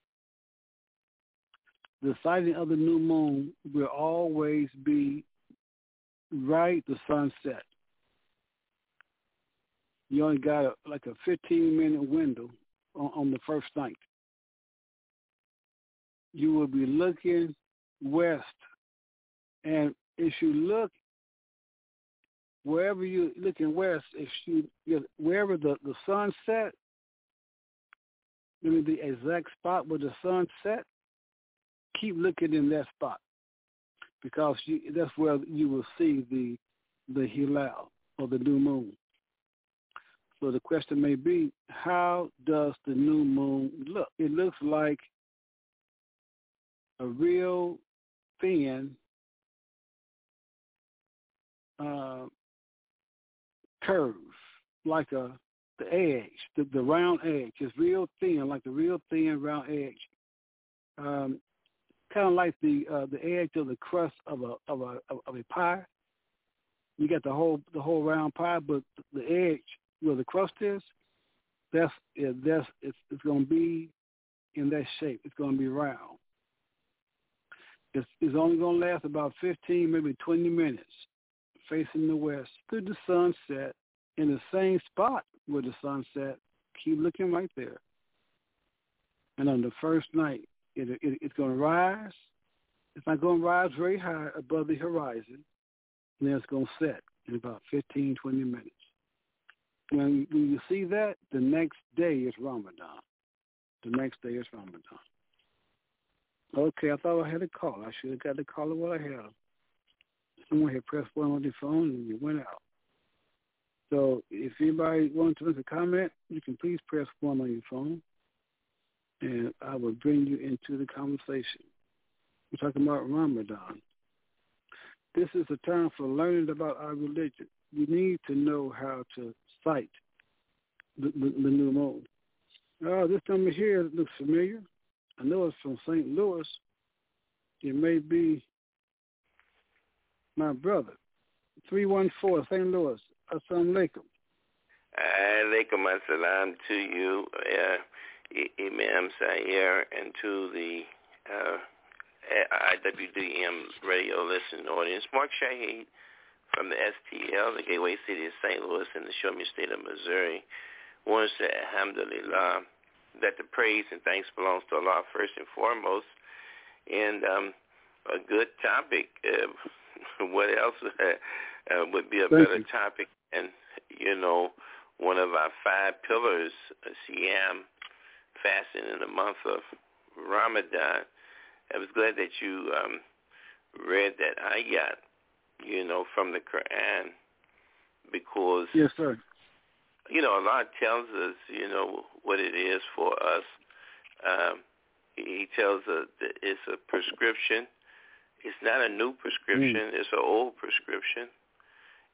S2: The sighting of the new moon will always be right the sunset. You only got a, like a fifteen-minute window on, on the first night. You will be looking west. And if you look, wherever you're looking west, if you, wherever the, the sun set, I mean the exact spot where the sun set, keep looking in that spot, because you, that's where you will see the the Hilal, or the new moon. So the question may be, how does the new moon look? It looks like a real thin uh, curve, like a the edge, the, the round edge. It's real thin, like the real thin round edge. Um, kind of like the uh, the edge of the crust of a of a of a pie. You got the whole the whole round pie, but the edge where the crust is, that's yeah, that's it's it's going to be in that shape. It's going to be round. It's, it's only going to last about fifteen, maybe twenty minutes, facing the west through the sunset, in the same spot where the sun set. Keep looking right there. And on the first night, it, it, it's going to rise. It's not going to rise very high above the horizon, and then it's going to set in about fifteen, twenty minutes. When, when you see that, the next day is Ramadan. The next day is Ramadan. Okay, I thought I had a call. I should have got the caller while I had. Someone had pressed one on the phone and you went out. So if anybody wants to make a comment, you can please press one on your phone, and I will bring you into the conversation. We're talking about Ramadan. This is a time for learning about our religion. We need to know how to sight the, the, the new moon. Oh, this number here looks familiar. I know it's from Saint Louis. It may be my brother. three one four, Saint Louis. Assalamu alaikum.
S6: Alaikum assalam to you, uh, Imam Sayer, and to the uh, I W D M radio listening audience. Mark Shahid from the S T L, the Gateway City of Saint Louis in the Show Me State of Missouri, wants to say, alhamdulillah, that the praise and thanks belongs to Allah first and foremost. And um, a good topic. Uh, what else uh, uh, would be a
S2: Thank
S6: better
S2: you.
S6: topic? And, you know, one of our five pillars, uh, Siyam, fasting in the month of Ramadan. I was glad that you um, read that ayat, you know, from the Quran, because,
S2: Yes, sir.
S6: you know, Allah tells us, you know, what it is for us. Um, he tells us that it's a prescription. It's not a new prescription. Mm. It's an old prescription.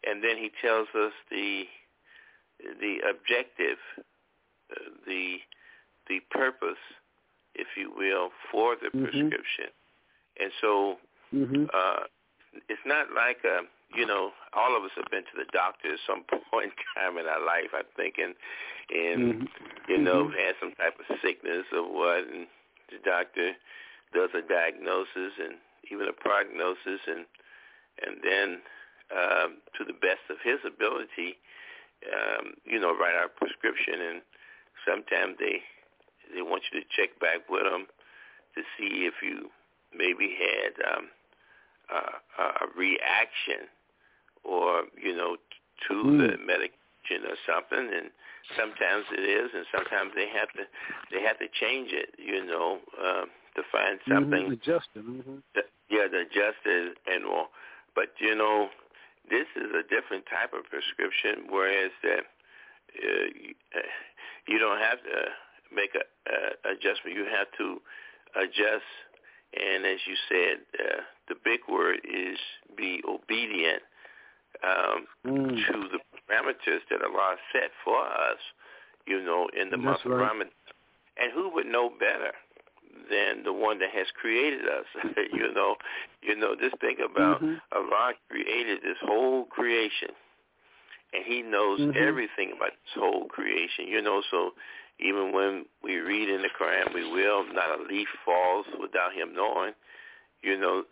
S6: and then he tells us the the objective, uh, the the purpose, if you will, for the
S2: mm-hmm.
S6: prescription. And so
S2: mm-hmm.
S6: uh, it's not like, a, you know, all of us have been to the doctor at some point in time in our life, I think, and, and
S2: mm-hmm.
S6: you know,
S2: mm-hmm.
S6: had some type of sickness or what, and the doctor does a diagnosis and even a prognosis, and and then um, to the best of his ability, um, you know, write out a prescription. And sometimes they they want you to check back with them to see if you maybe had um, uh, a reaction or, you know, to mm. the medication or something. And sometimes it is, and sometimes they have to they have to change it, you know, uh, to find something.
S2: Mm-hmm. Adjust it. Mm-hmm.
S6: That, yeah, to adjust it and all. But, you know, this is a different type of prescription, whereas that uh, you, uh, you don't have to make a uh, adjustment. You have to adjust, and as you said, uh, the big word is be obedient um,
S2: mm.
S6: to the parameters that Allah set for us, you know, in the
S2: That's
S6: month
S2: right.
S6: of Ramadan. And who would know better than the one that has created us? you know, you know, just think about
S2: mm-hmm.
S6: Allah created this whole creation, and He knows
S2: mm-hmm.
S6: everything about this whole creation. You know, so even when we read in the Quran, we will not a leaf falls without Him knowing. You know,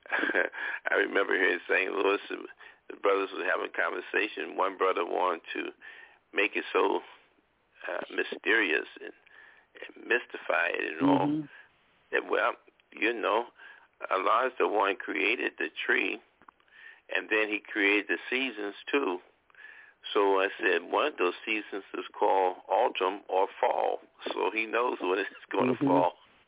S6: I remember here in Saint Louis, the brothers were having a conversation. One brother wanted to make it so uh, mysterious and, and mystify it and all.
S2: Mm-hmm.
S6: That, well, you know, Allah is the one who created the tree, and then He created the seasons too. So I said one of those seasons is called autumn or fall. So He knows when it's going
S2: mm-hmm.
S6: to fall.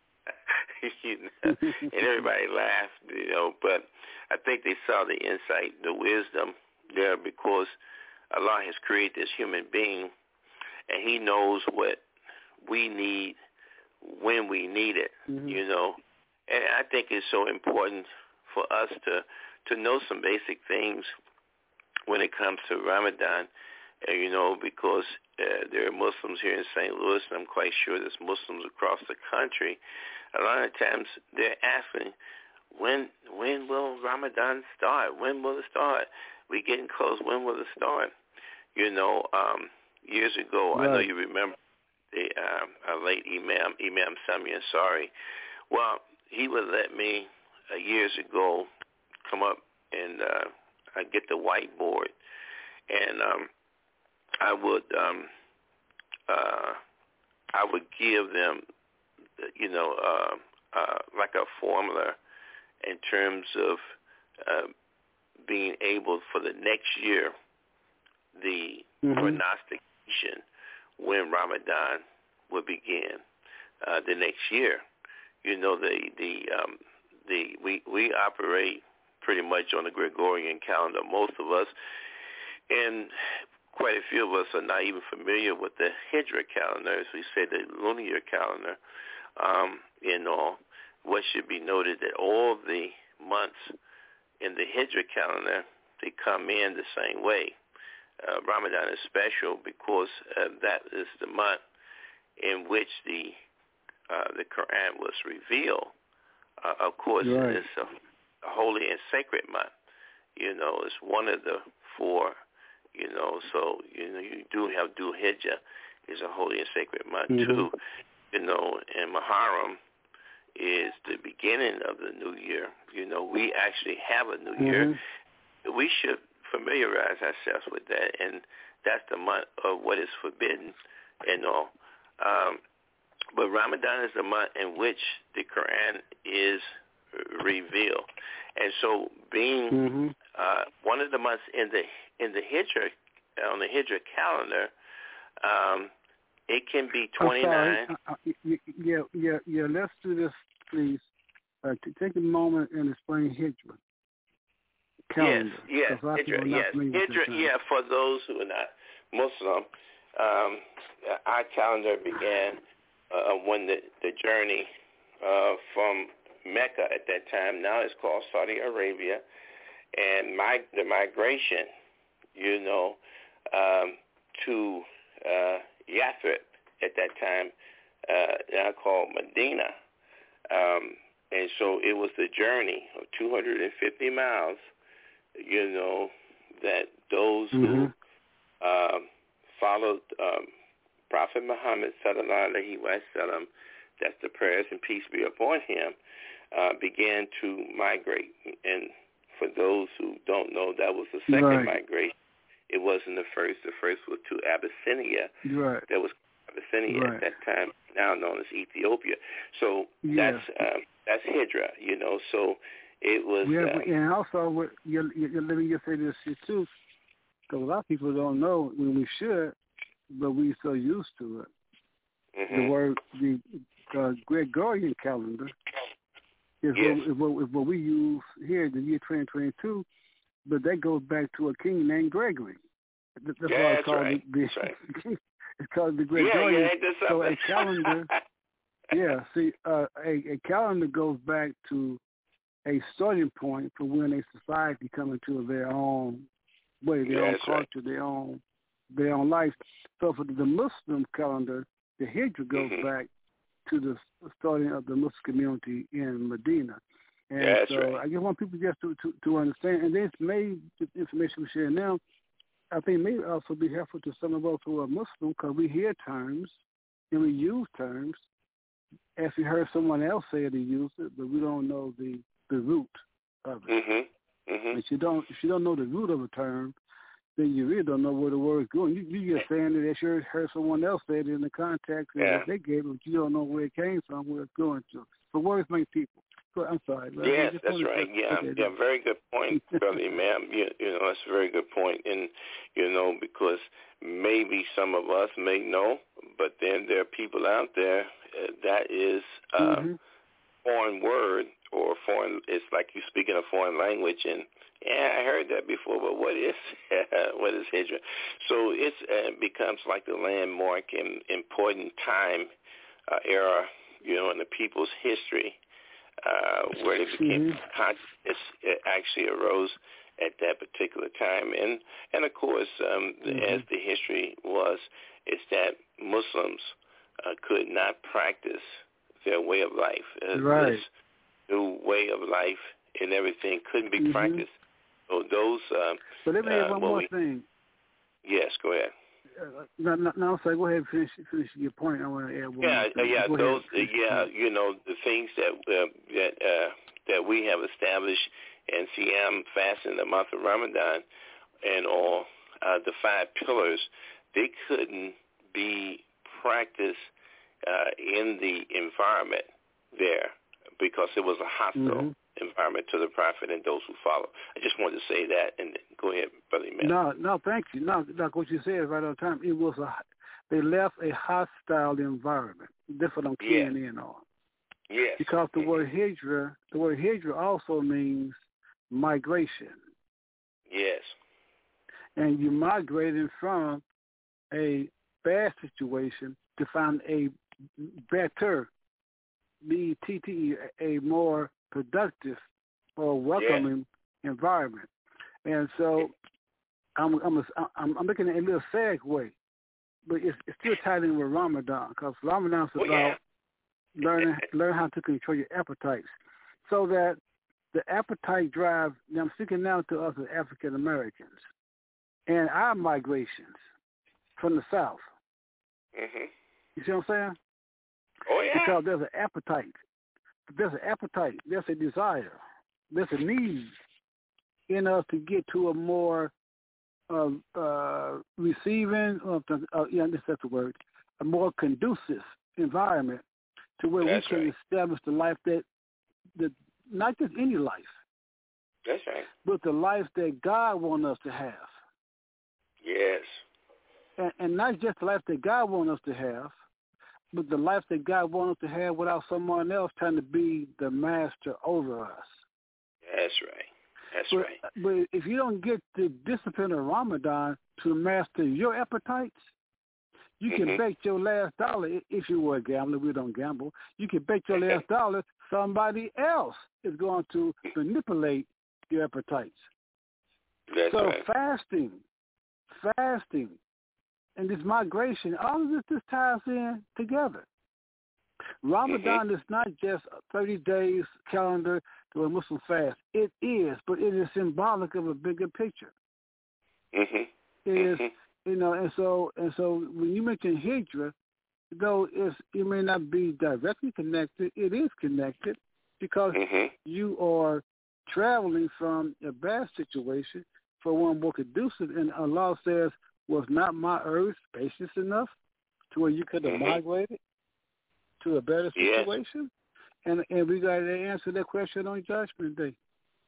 S6: you know, and everybody laughed, you know, but I think they saw the insight, the wisdom there, because Allah has created this human being, and He knows what we need when we need it,
S2: mm-hmm.
S6: you know. And I think it's so important for us to, to know some basic things when it comes to Ramadan, uh, you know, because uh, there are Muslims here in Saint Louis, and I'm quite sure there's Muslims across the country. A lot of times they're asking, when when will Ramadan start? When will it start? We're getting close. When will it start? You know, um, years ago,
S2: right.
S6: I know you remember the um, our late Imam, Imam Sami Ansari. Well, he would let me uh, years ago come up and uh, I get the whiteboard, and um, I would um, uh, I would give them, you know, uh, uh, like a formula in terms of uh, being able for the next year, the
S2: mm-hmm.
S6: prognostication when Ramadan will begin uh, the next year. You know, the the um, the we we operate pretty much on the Gregorian calendar, most of us, and quite a few of us are not even familiar with the Hijra calendar, as we say, the lunar calendar. Um, you know, what should be noted that all the months in the Hijra calendar, they come in the same way. Uh, Ramadan is special because uh, that is the month in which the uh, the Quran was revealed. Uh, of course,
S2: right.
S6: it's a, a holy and sacred month. You know, it's one of the four. You know, so you know you do have Dhul Hijjah is a holy and sacred month
S2: mm-hmm.
S6: too. You know, and Muharram is the beginning of the new year. You know, we actually have a new
S2: mm-hmm.
S6: year. We should familiarize ourselves with that, and that's the month of what is forbidden and all. Um, but Ramadan is the month in which the Quran is revealed, and so being
S2: mm-hmm.
S6: uh, one of the months in the in the Hijra on the Hijra calendar, um, it can be twenty-nine.
S2: Uh, uh, yeah, yeah, yeah. Let's do this, please. Uh, to take a moment and explain Hijra calendar.
S6: Yes, yes, Hijra, yes. Hijra, yeah. For those who are not Muslim, um, our calendar began uh, when the the journey uh, from Mecca at that time, now it's called Saudi Arabia, and my the migration, you know, um, to uh, Yathrib at that time, uh, now called Medina. Um, and so it was the journey of two hundred fifty miles, you know, that those mm-hmm. who um, followed um, Prophet Muhammad, sallallahu alaihi wasallam, that's the prayers and peace be upon him, uh, began to migrate. And for those who don't know, that was the second right. migration. It wasn't the first. The first was to Abyssinia.
S2: Right.
S6: That was Abyssinia right. at that time, now known as Ethiopia. So
S2: yeah.
S6: that's um, that's Hijra, you know. So it was.
S2: Yeah,
S6: um,
S2: and also, what you you let me just say this shit too, because a lot of people don't know when we should, but we so used to it.
S6: Mm-hmm.
S2: The word the uh, Gregorian calendar is,
S6: yes.
S2: what, is, what, is what we use here in the year twenty twenty-two, but that goes back to a king named Gregory. That's
S6: yeah,
S2: why
S6: it's
S2: it's called
S6: right.
S2: the, the
S6: right.
S2: it's called the Gregorian.
S6: Yeah, yeah,
S2: so a calendar. yeah, see, uh, a, a calendar goes back to a starting point for when a society come into their own way, their
S6: yeah,
S2: own culture,
S6: right.
S2: their own their own life. So for the Muslim calendar, the Hijra goes
S6: mm-hmm.
S2: back to the starting of the Muslim community in Medina. And
S6: yeah, that's
S2: so
S6: right.
S2: I just want people just to, to, to understand, and this may, the information we share now, I think may also be helpful to some of us who are Muslim, because we hear terms and we use terms as we heard someone else say it and use it, but we don't know the, the root of it.
S6: Mm-hmm. Mm-hmm.
S2: If you don't, if you don't know the root of a term, then you really don't know where the word's going. You, you just saying it as you heard someone else say it in the context
S6: yeah.
S2: that they gave it, but you don't know where it came from, where it's going to. But words make people. I'm sorry. Right?
S6: Yes, that's right. Yeah,
S2: okay,
S6: yeah, very good point, brother, ma'am. You, you know, that's a very good point. And, you know, because maybe some of us may know, but then there are people out there uh, that is a uh,
S2: mm-hmm.
S6: foreign word or foreign, it's like you speaking a foreign language. And, yeah, I heard that before, but what is what is Hijra? So it uh, becomes like the landmark and important time uh, era, you know, in the people's history. Uh, where they became
S2: mm-hmm.
S6: conscious, it actually arose at that particular time. And, and of course, um, mm-hmm. as the history was, is that Muslims uh, could not practice their way of life. Uh,
S2: right.
S6: This new way of life and everything couldn't be
S2: mm-hmm.
S6: practiced. So those... Um,
S2: but let me add
S6: uh,
S2: one more
S6: we,
S2: thing.
S6: Yes, go ahead.
S2: Uh, no, no, no, sorry, go ahead and finish, finish your point. I want to add one
S6: yeah,
S2: more thing.
S6: Yeah,
S2: go
S6: those,
S2: ahead,
S6: yeah, you know, the things that uh, that uh, that we have established in Siyam fasting in the month of Ramadan and all uh, the five pillars, they couldn't be practiced uh, in the environment there because it was a hostile mm-hmm. environment to the Prophet and those who follow. I just wanted to say that, and go ahead, Brother Emmanuel.
S2: No, no, thank you. No, like what you said right on time. It was a, they left a hostile environment. That's what I'm keying
S6: yeah.
S2: in on.
S6: Yes.
S2: Because the
S6: mm-hmm.
S2: word hijra, the word hijra also means migration.
S6: Yes.
S2: And you migrating from a bad situation to find a better, B E T T E, a more productive or welcoming
S6: yeah.
S2: environment. And so I'm I'm a, I'm, I'm looking at a little segue, but it's, it's still tied in with Ramadan, because Ramadan is
S6: oh,
S2: about
S6: yeah.
S2: learning learn how to control your appetites, so that the appetite drive. Now I'm speaking now to us as African Americans and our migrations from the South.
S6: Mm-hmm.
S2: You see what I'm saying?
S6: Oh yeah.
S2: Because there's an appetite. There's an appetite. There's a desire. There's a need in us to get to a more uh, uh, receiving, uh, uh, yeah, that's the word, a more conducive environment to where
S6: that's
S2: we can
S6: right.
S2: establish the life that, that, not just any life,
S6: that's right,
S2: but the life that God wants us to have.
S6: Yes.
S2: And, and not just the life that God wants us to have, but the life that God wants us to have without someone else trying to be the master over us.
S6: That's right. That's
S2: but,
S6: right.
S2: But if you don't get the discipline of Ramadan to master your appetites, you can
S6: mm-hmm.
S2: bet your last dollar, if you were a gambler, we don't gamble, you can bet your last dollar somebody else is going to manipulate your appetites.
S6: That's
S2: so
S6: right.
S2: fasting fasting, and this migration, all of this, this ties in together. Ramadan mm-hmm. is not just a thirty days calendar to a Muslim fast. It is, but it is symbolic of a bigger picture.
S6: Mm-hmm.
S2: It is,
S6: mm-hmm.
S2: you know, and so and so when you mention Hijrah, though it's, it may not be directly connected, it is connected because
S6: mm-hmm.
S2: you are traveling from a bad situation for one more conducive, and Allah says, was not my earth spacious enough to where you could have
S6: mm-hmm.
S2: migrated to a better situation?
S6: Yes.
S2: And and we got to answer that question on Judgment Day.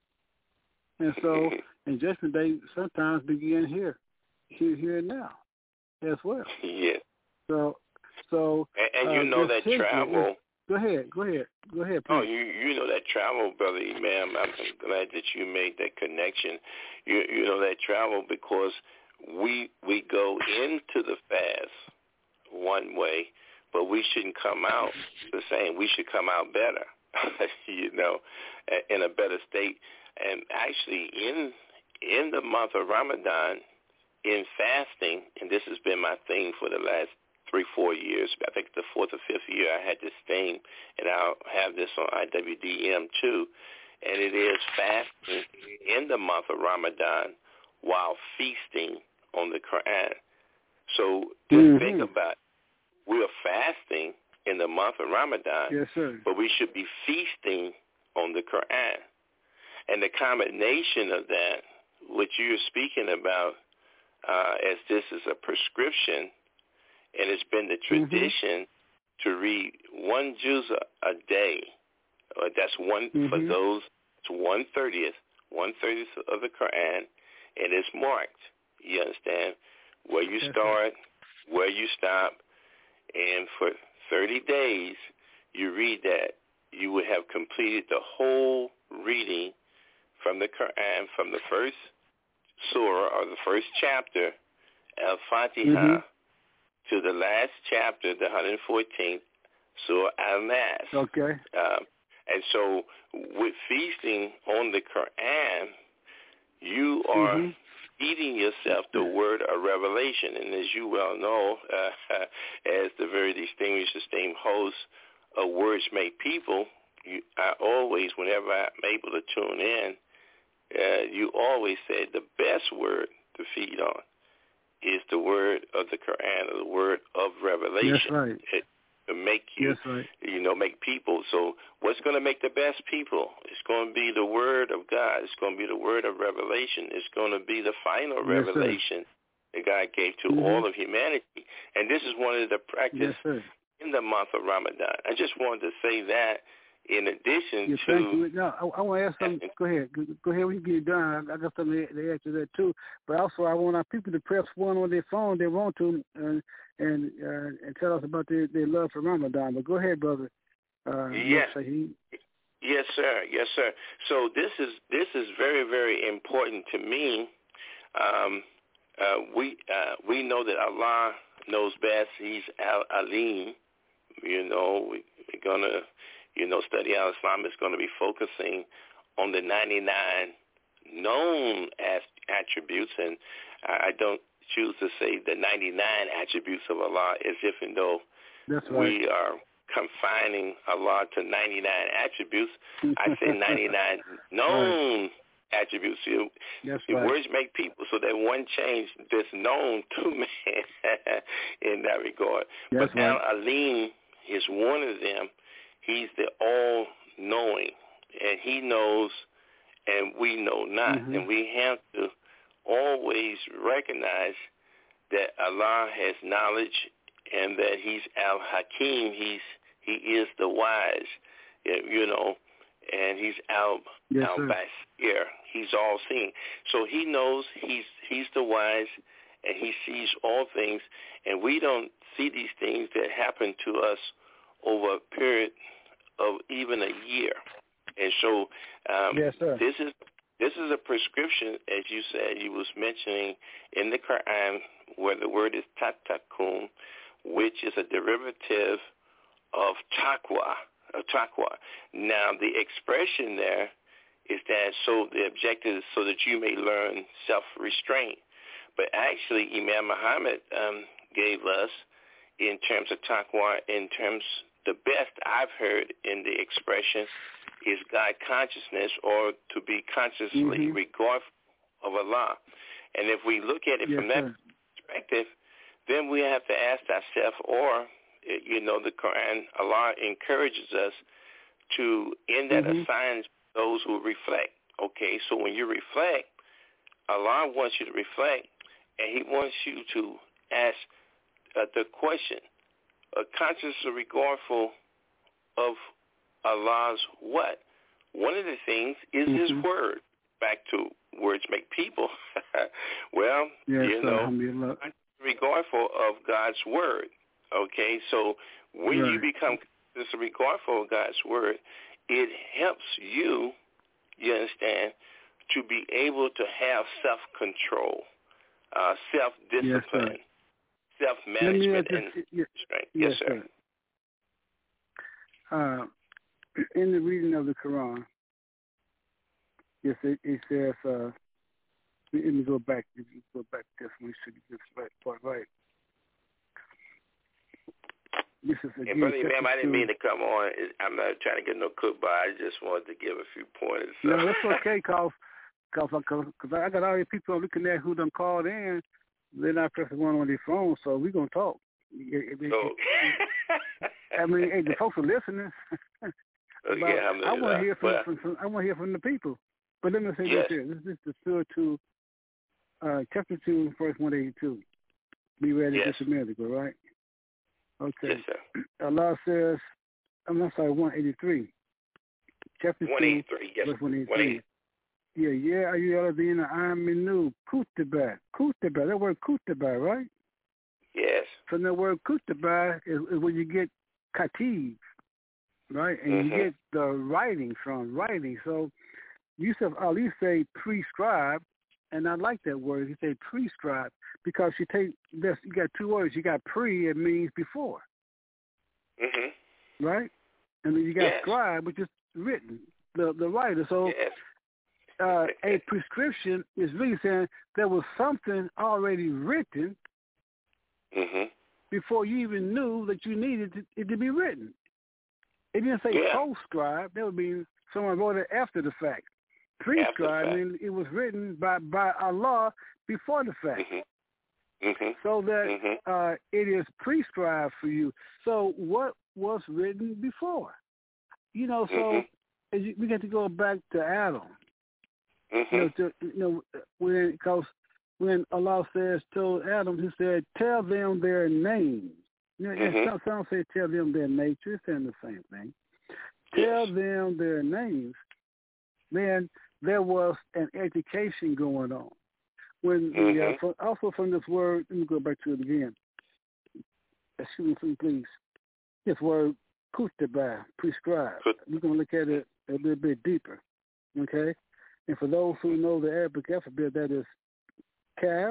S2: And so, and Judgment Day sometimes begin here, here, here and now, as well.
S6: Yes.
S2: So, so.
S6: And, and you
S2: uh,
S6: know that travel.
S2: Is, go ahead, go ahead, go ahead. Please.
S6: Oh, you you know that travel, brother Imam. I'm glad that you made that connection. You you know that travel because we we go into the fast one way, but we shouldn't come out the same. We should come out better, you know, in a better state. And actually, in in the month of Ramadan, in fasting, and this has been my thing for the last three, four years. I think the fourth or fifth year I had this thing, and I'll have this on I W D M too. And it is fasting in the month of Ramadan while feasting on the Quran. So just mm-hmm. think about it. We are fasting in the month of Ramadan,
S2: yes, sir.
S6: But we should be feasting on the Quran. And the combination of that, what you're speaking about, uh, as this is a prescription, and it's been the tradition mm-hmm. to read one juz a, a day. Uh, that's one mm-hmm. for those. It's one thirtieth, one thirtieth of the Quran, and it's marked. You understand where you start, where you stop, and for thirty days you read that. You would have completed the whole reading from the Quran, from the first surah or the first chapter, Al-Fatiha, mm-hmm. to the last chapter, the one hundred fourteenth, Surah Al-Nas.
S2: Okay.
S6: Um, and so with feasting on the Quran, you are mm-hmm. feeding yourself the word of revelation. And as you well know, uh, as the very distinguished, esteemed host of Words Make People, you, I always, whenever I'm able to tune in, uh, you always say the best word to feed on is the word of the Quran, or the word of revelation.
S2: That's right.
S6: It, to make you,
S2: That's right.
S6: you know, make people. So what's going to make the best people? It's going to be the word of God. It's going to be the word of revelation. It's going to be the final yes, revelation sir. that God gave to mm-hmm. all of humanity. And this is one of the practice
S2: yes,
S6: in the month of Ramadan. I just wanted to say that in addition
S2: yes,
S6: to...
S2: Thank you. No, I, I want to ask something. Go ahead. Go, go ahead. When you get done, I, I got something to add to that, too. But also, I want our people to press one on their phone they want to and and, uh, and tell us about their, their love for Ramadan. But go ahead, brother. Uh,
S6: yes. Yes, sir. Yes, sir. So this is this is very, very important to me. Um, uh, we uh, we know that Allah knows best. He's Al-Alim. You know, we, we're going to, you know, Study Al-Islam is going to be focusing on the ninety-nine known as attributes, and I don't choose to say the ninety-nine attributes of Allah as if and though
S2: That's right.
S6: we are confining Allah to ninety-nine attributes. I say ninety-nine known right. attributes. You,
S2: That's
S6: the
S2: right.
S6: words make people, so that one change that's known to man in that regard.
S2: That's
S6: but
S2: right.
S6: Al-Alim is one of them. He's the all-knowing, and he knows and we know not. Mm-hmm. And we have to always recognize that Allah has knowledge and that he's Al-Hakim. He's He is the wise, you know, and he's Al,
S2: yes,
S6: Al-Basir. He's all-seeing. So he knows he's he's the wise, and he sees all things, and we don't see these things that happen to us over a period of even a year. And so um,
S2: yes, sir.
S6: this is this is a prescription, as you said, you was mentioning in the Quran, where the word is tatakun, which is a derivative of taqwa, of taqwa. Now, the expression there is that so the objective is so that you may learn self-restraint. but actually Imam Muhammad um, gave us, in terms of taqwa, in terms, the best I've heard in the expression is God consciousness, or to be consciously
S2: mm-hmm.
S6: regardful of Allah. And if we look at it
S2: yes,
S6: from that
S2: sir.
S6: perspective, then we have to ask ourselves, or, you know, the Quran, Allah encourages us to, in that
S2: mm-hmm.
S6: assigns those who reflect. Okay, so when you reflect, Allah wants you to reflect, and he wants you to ask uh, the question, a conscious or regardful of Allah's what? One of the things is
S2: mm-hmm.
S6: his word. Back to words make people. Well,
S2: yes,
S6: you know, regardful of God's word. Okay, so when
S2: right.
S6: you become conscious or regardful of God's word, it helps you, you understand, to be able to have self-control, uh, self-discipline,
S2: yes,
S6: self-management,
S2: just,
S6: and
S2: yes,
S6: strength.
S2: Yes,
S6: yes, sir.
S2: sir. Uh, in the reading of the Quran, yes, it, it says, uh, let me go back, let me go back to this one, should get this right part right. This is again,
S6: and brother Imam, I didn't mean to come on. I'm not trying to get no cook, but I just wanted to give a few pointers. So.
S2: No, that's okay, cause, cause, cause, cause I got all these people looking at who done called in. They're not pressing one on their phone, so we're gonna talk.
S6: So.
S2: I mean, hey, the folks are listening.
S6: But yeah,
S2: I want to hear from, well, from, from I want to hear from the people. But let me say
S6: yes.
S2: this here. This, this is the Surah two, uh, chapter two, verse one eighty-two. Be ready
S6: yes.
S2: just a minute ago, right? Okay.
S6: Yes, sir.
S2: Allah says, I'm not sorry, one eighty-three. Chapter
S6: one eighty-three,
S2: two,
S6: yes.
S2: verse one eighty-three. Yeah, yeah, are you Aladina? I'm Minu, Kutaba. Kutaba, that word Kutaba, right?
S6: Yes.
S2: From the word Kutaba is, is where you get Katib, right? And
S6: mm-hmm.
S2: you get the writing from, writing. So Yusuf Ali say prescribed, and I like that word. He say prescribed because you take this. You got two words. You got pre, it means before,
S6: mm-hmm.
S2: right? And then you got
S6: yes.
S2: scribe, which is written, the the writer. So
S6: yes.
S2: uh, a prescription is really saying there was something already written
S6: mm-hmm.
S2: before you even knew that you needed it to be written. It didn't say
S6: yeah.
S2: post-scribe. That would be someone wrote it after the fact. Prescribed, I mean, it was written by, by Allah before the fact.
S6: Mm-hmm. Mm-hmm.
S2: So that
S6: mm-hmm.
S2: uh, it is prescribed for you. So what was written before? You know, so
S6: mm-hmm.
S2: as you, we get to go back to Adam.
S6: Mm-hmm.
S2: You know, to, you know, when, because when Allah says, told Adam, he said, tell them their names. You know, mm-hmm. some, some say tell them their nature. It's saying the same thing. Tell
S6: yes.
S2: them their names. Then there was an education going on. When
S6: mm-hmm.
S2: the, uh, from, also from this word, let me go back to it again. Excuse me, please. This word, kutaba, prescribed. Kut- We're going to look at it a little bit deeper, okay? And for those who know the Arabic alphabet, that is kaf,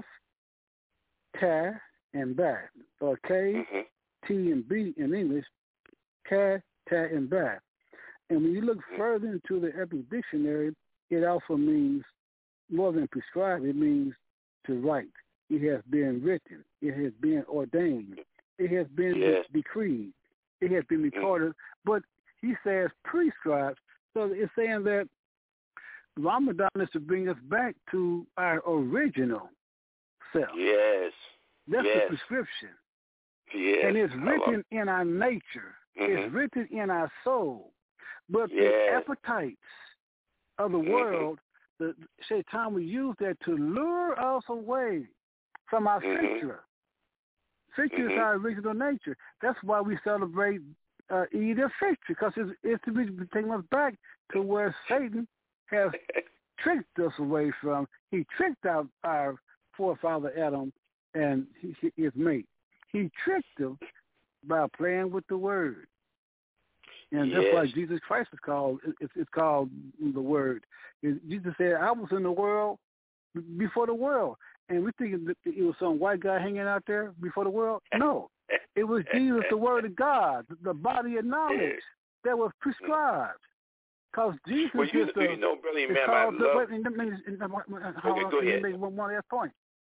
S2: ta, and ba, or K,
S6: mm-hmm.
S2: T, and B in English, ka, ta, and ba. And when you look further into the Arabic dictionary, it also means more than prescribed. It means to write. It has been written. It has been ordained. It has been
S6: yes.
S2: decreed. It has been recorded. Mm-hmm. But he says prescribed. So it's saying that Ramadan is to bring us back to our original self.
S6: Yes.
S2: That's
S6: yes.
S2: the prescription.
S6: Yes.
S2: And it's written in our nature. Mm-hmm. It's written in our soul. But
S6: yes.
S2: the appetites of the world, the Shaitan will use that to lure us away from our
S6: mm-hmm.
S2: fitra. Fitra
S6: mm-hmm.
S2: is our original nature. That's why we celebrate uh, Eid al-Fitr, because it's, it's to be taking us back to where Satan has tricked us away from. He tricked our, our forefather Adam and his mate. He tricked them by playing with the word. And
S6: yes.
S2: that's why Jesus Christ is called, it's, it's called the Word. Jesus said, I was in the world before the world. And we think it was some white guy hanging out there before the world. No. It was Jesus, the Word of God, the body of knowledge that was prescribed. Because Jesus
S6: well, you,
S2: is the...
S6: you know, Brother Imam,
S2: called
S6: I
S2: the,
S6: love...
S2: Wait, let me, let me,
S6: okay, go ahead.
S2: make one last point.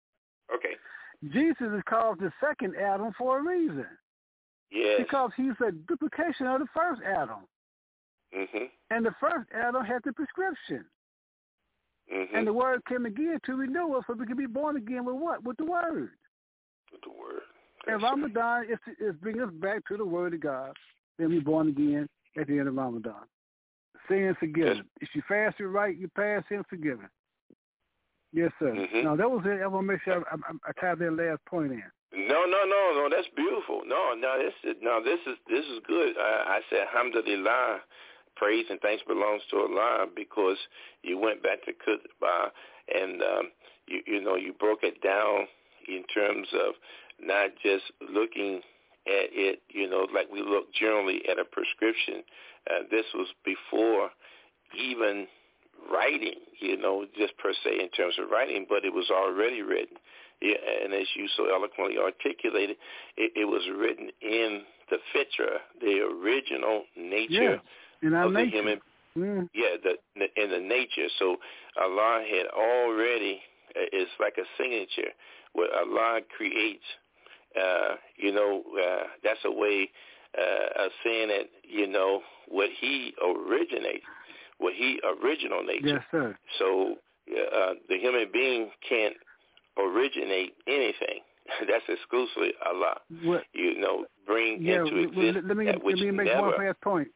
S6: Okay.
S2: Jesus is called the second Adam for a reason.
S6: Yes.
S2: Because he's a duplication of the first Adam.
S6: Mm-hmm.
S2: And the first Adam had the prescription.
S6: Mm-hmm.
S2: And the word came again to renew us so we can be born again with what? With the word.
S6: With the word. That's
S2: and Ramadan right. is, is bring us back to the word of God. Then we born again at the end of Ramadan. Sin forgiven. Yes. If you fast it right, you pass sin forgiven. Yes, sir.
S6: Mm-hmm.
S2: Now, that was it. I want to make sure I, I, I tied that last point in.
S6: No, no, no, no. That's beautiful. No, no, this is no, this is this is good. I, I said, alhamdulillah, praise and thanks belongs to Allah, because you went back to Khutbah and um, you you know you broke it down in terms of not just looking at it, you know, like we look generally at a prescription. Uh, this was before even writing, you know, just per se in terms of writing, but it was already written. Yeah, and as you so eloquently articulated, it, it was written in the fitra, the original nature
S2: yeah,
S6: of
S2: nature.
S6: the human.
S2: Mm.
S6: Yeah, the, the in the nature. So Allah had already, uh, it's like a signature where Allah creates. Uh, you know, uh, that's a way uh, of saying that, you know, what He originates, what He original nature.
S2: Yes, sir.
S6: So uh, the human being can't originate anything. That's exclusively Allah.
S2: What?
S6: You know, bring
S2: yeah,
S6: into existence
S2: well, let me,
S6: that which
S2: let me make
S6: never.
S2: one fast point.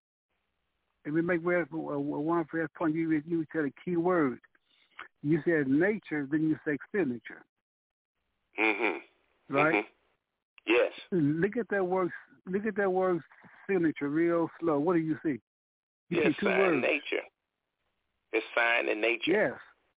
S2: Let me make one, one fast point. You you said a key word. You said nature, then you say signature.
S6: Mhm.
S2: Right.
S6: Mm-hmm. Yes.
S2: Look at that word. Look at that word signature real slow. What do you see? You
S6: yes,
S2: see two
S6: sign
S2: words.
S6: nature. It's sign in nature.
S2: Yes.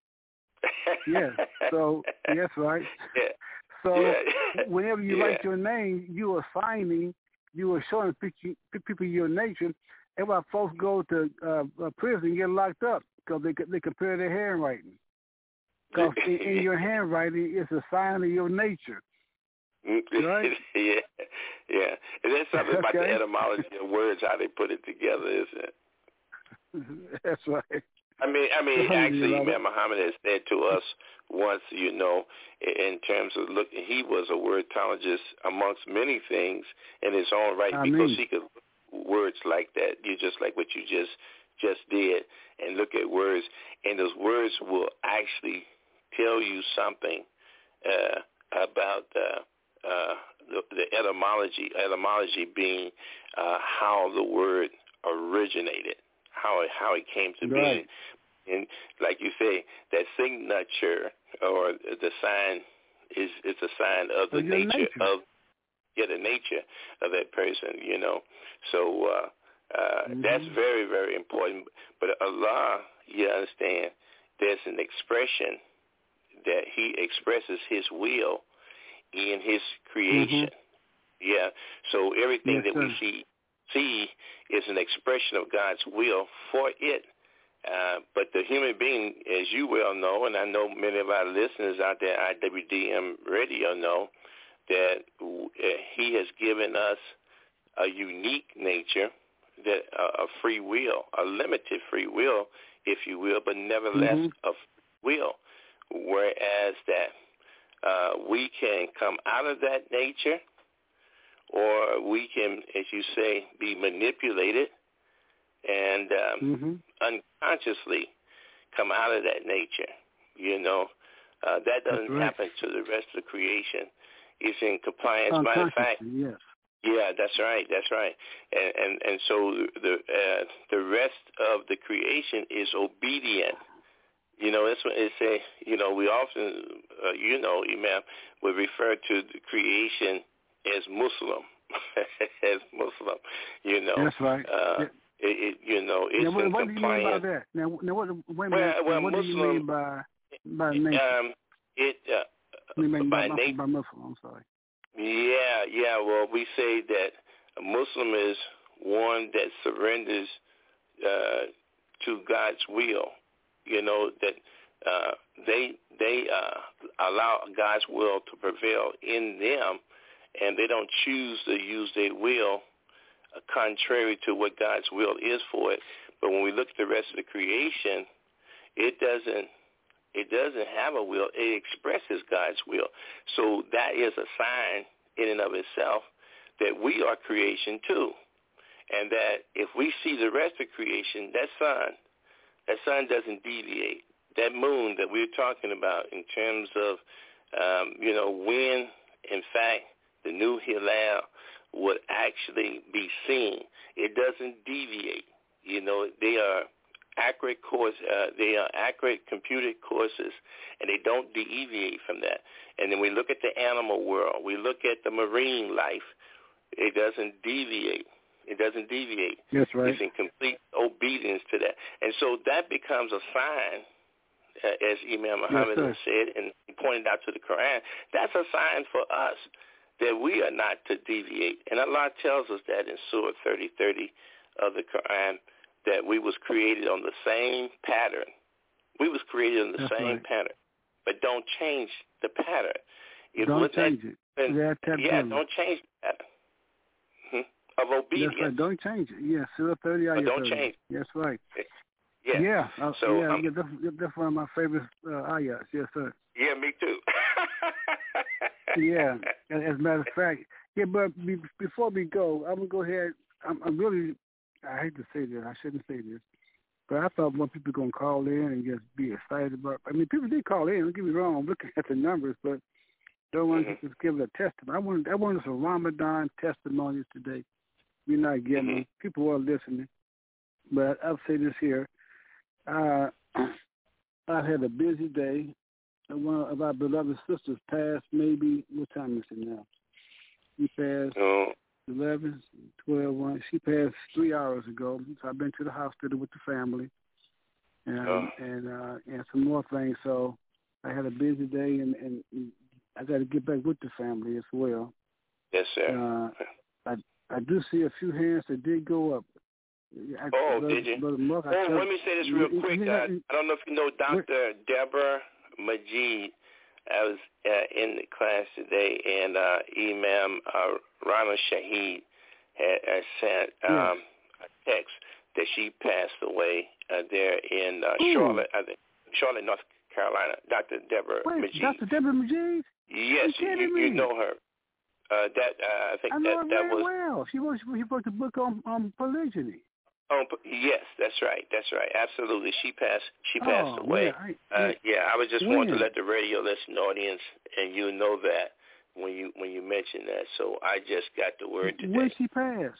S2: Yes. So yes, right.
S6: Yeah.
S2: So
S6: yeah.
S2: whenever you
S6: yeah.
S2: write your name, you are signing, you are showing people your nature. That's why folks go to uh, prison and get locked up, because they they compare their handwriting. Because in, in your handwriting, it's a sign of your nature. Right?
S6: yeah, yeah. And there's something about
S2: okay.
S6: the etymology of words, how they put it together, isn't
S2: it? That's right.
S6: I mean, I mean, actually, Imam Muhammad has said to us once, you know, in terms of look, he was a wordologist amongst many things in his own right,
S2: I
S6: because
S2: mean.
S6: he could words like that. You just like what you just just did, and look at words, and those words will actually tell you something uh, about uh, uh, the, the etymology. Etymology being uh, how the word originated. How it, how it came to
S2: right.
S6: being, and like you say, that signature or the sign is it's a sign of the
S2: of
S6: nature,
S2: nature
S6: of yeah the nature of that person, you know. So uh, uh,
S2: mm-hmm.
S6: that's very very important. But Allah, you understand, there's an expression that He expresses His will in His creation.
S2: Mm-hmm.
S6: Yeah. So everything
S2: yes,
S6: that
S2: sir.
S6: we see. see is an expression of God's will for it. Uh, but the human being, as you well know, and I know many of our listeners out there at I W D M Radio know, that uh, He has given us a unique nature, that uh, a free will, a limited free will, if you will, but nevertheless
S2: mm-hmm.
S6: a free will, whereas that uh, we can come out of that nature, or we can, as you say, be manipulated and um,
S2: mm-hmm.
S6: unconsciously come out of that nature. You know, uh, that doesn't
S2: right.
S6: happen to the rest of the creation. It's in compliance. Matter of fact,
S2: yes.
S6: yeah, that's right, that's right. And and, and so the uh, the rest of the creation is obedient. You know, that's what it say. You know, we often, uh, you know, Imam, would refer to the creation as Muslim, as Muslim, you know.
S2: That's right.
S6: Uh,
S2: yeah.
S6: it, it, you know, it's
S2: now, what,
S6: in
S2: what do you mean by that? Now, now what, wait a minute.
S6: Well, well,
S2: what
S6: Muslim,
S2: do you mean by by nature?
S6: Um, it uh,
S2: you mean
S6: by,
S2: by,
S6: nature.
S2: by Muslim? I'm sorry.
S6: Yeah, yeah. Well, we say that a Muslim is one that surrenders uh, to God's will. You know, that uh, they they uh, allow God's will to prevail in them, and they don't choose to use their will uh, contrary to what God's will is for it. But when we look at the rest of the creation, it doesn't It doesn't have a will. It expresses God's will. So that is a sign in and of itself that we are creation too. And that if we see the rest of creation, that sun, that sun doesn't deviate. That moon that we're talking about in terms of, um, you know, when, in fact, the new Hilal would actually be seen, it doesn't deviate. You know, they are accurate course. Uh, they are accurate computed courses, and they don't deviate from that. And then we look at the animal world. We look at the marine life. It doesn't deviate. It doesn't deviate.
S2: That's right.
S6: It's in complete obedience to that. And so that becomes a sign, uh, as Imam Muhammad
S2: yes,
S6: said, and he pointed out to the Quran, that's a sign for us that we are not to deviate. And Allah tells us that in Surah thirty thirty of the Quran, that we was created on the same pattern. We was created on the
S2: that's
S6: same
S2: right.
S6: pattern. But don't change the pattern. If
S2: don't change
S6: that,
S2: it.
S6: Then,
S2: yeah,
S6: yeah don't change the pattern. Of obedience.
S2: Yes, right. Don't change it. Yes, Surah thirty, ayah
S6: don't
S2: thirty.
S6: change.
S2: Yes, right.
S6: Yeah.
S2: Yeah. Uh,
S6: so,
S2: yeah,
S6: um,
S2: yeah that's, that's one of my favorite uh, ayahs. Yes, sir.
S6: Yeah, me too.
S2: yeah. As, as a matter of fact, yeah. But be, before we go, I'm gonna go ahead. I'm, I'm really. I hate to say this. I shouldn't say this. But I thought more people gonna call in and just be excited about. I mean, people did call in. Don't get me wrong. I'm looking at the numbers, but don't want
S6: mm-hmm.
S2: to just give it a testimony. I want. I want some Ramadan testimonies today. We're not getting
S6: mm-hmm.
S2: them. People are listening. But I'll say this here. Uh, I've had a busy day. One of our beloved sisters passed maybe, what time is it now? She passed
S6: oh.
S2: eleven, twelve, one. She passed three hours ago. So I've been to the hospital with the family and
S6: oh.
S2: and uh, and some more things. So I had a busy day, and, and I got to get back with the family as well.
S6: Yes, sir.
S2: Uh, I I do see a few hands that did go up. I,
S6: oh,
S2: brother,
S6: did you?
S2: Brother Mark,
S6: oh, let me say this real
S2: you,
S6: quick.
S2: You,
S6: uh,
S2: you,
S6: I don't know if you know Doctor Deborah Majid. I was uh, in the class today, and uh, Imam uh, Rana Shaheed had uh, sent um,
S2: yes.
S6: a text that she passed away uh, there in uh, Charlotte, I think, Charlotte, North Carolina. Doctor Deborah
S2: Wait,
S6: Majid.
S2: Doctor Deborah Majid?
S6: Yes, you, you, you know her. Uh, that uh, I think
S2: I know
S6: that
S2: her
S6: that
S2: very
S6: was.
S2: well. She wrote she wrote the book on on polygyny.
S6: Oh yes, that's right, that's right, absolutely. She passed. She passed
S2: oh,
S6: away.
S2: Yeah, I,
S6: uh, yeah, I was just
S2: when?
S6: wanting to let the radio listen audience and you know that when you when you mentioned that. So I just got the word today.
S2: When she passed?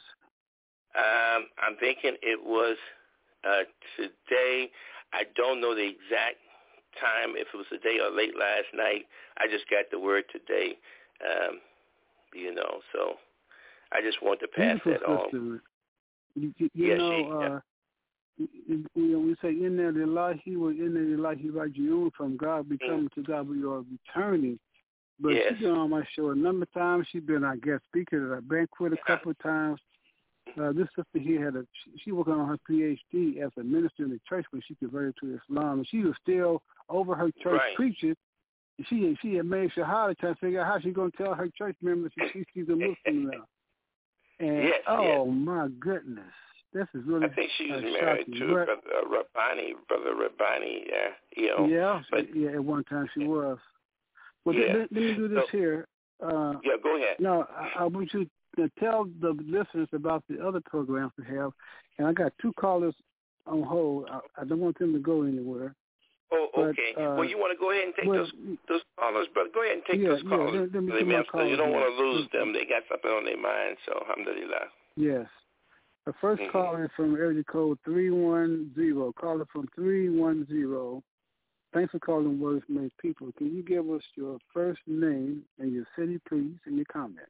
S6: Um, I'm thinking it was uh, today. I don't know the exact time, if it was today or late last night. I just got the word today. Um, you know, so I just want to pass
S2: Beautiful
S6: that on.
S2: sister. You, you, you
S6: yeah,
S2: know,
S6: she, yeah.
S2: uh, you, you know, we say in there the light he was in there the light he right you from God becoming mm. to God we are returning. But
S6: yes.
S2: she's been on my show a number of times. She's been our guest speaker at a banquet a couple of times. Uh, this sister here had a she, she working on her P H D as a minister in the church when she converted to Islam, and she was still over her church
S6: right.
S2: preaching. She she had made shahada trying to figure out how she's going to tell her church members she, she's a Muslim now. And
S6: yes,
S2: oh
S6: yes.
S2: my goodness, this is really.
S6: I think she's
S2: uh,
S6: married
S2: shocking.
S6: to
S2: But,
S6: brother uh, Rabbani, brother Rabbani. Yeah, you know.
S2: Yeah,
S6: but,
S2: yeah. At one time she was. Well,
S6: yeah.
S2: let, let me do this
S6: so,
S2: here. Uh,
S6: yeah, go ahead.
S2: No, I, I want you to tell the listeners about the other programs we have, and I got two callers on hold. I, I don't want them to go anywhere.
S6: Oh,
S2: but,
S6: okay.
S2: Uh,
S6: well, you want to go ahead and take
S2: well,
S6: those those callers, brother. Go ahead and take
S2: yeah,
S6: those callers.
S2: Yeah, let, let me
S6: Amen,
S2: callers
S6: you don't
S2: here.
S6: want to lose them. They got something on their mind, so alhamdulillah.
S2: Yes. The first
S6: mm-hmm.
S2: caller is from area code three one zero. Caller from three one zero. Thanks for calling Words Made People. Can you give us your first name and your city, please, and your comment?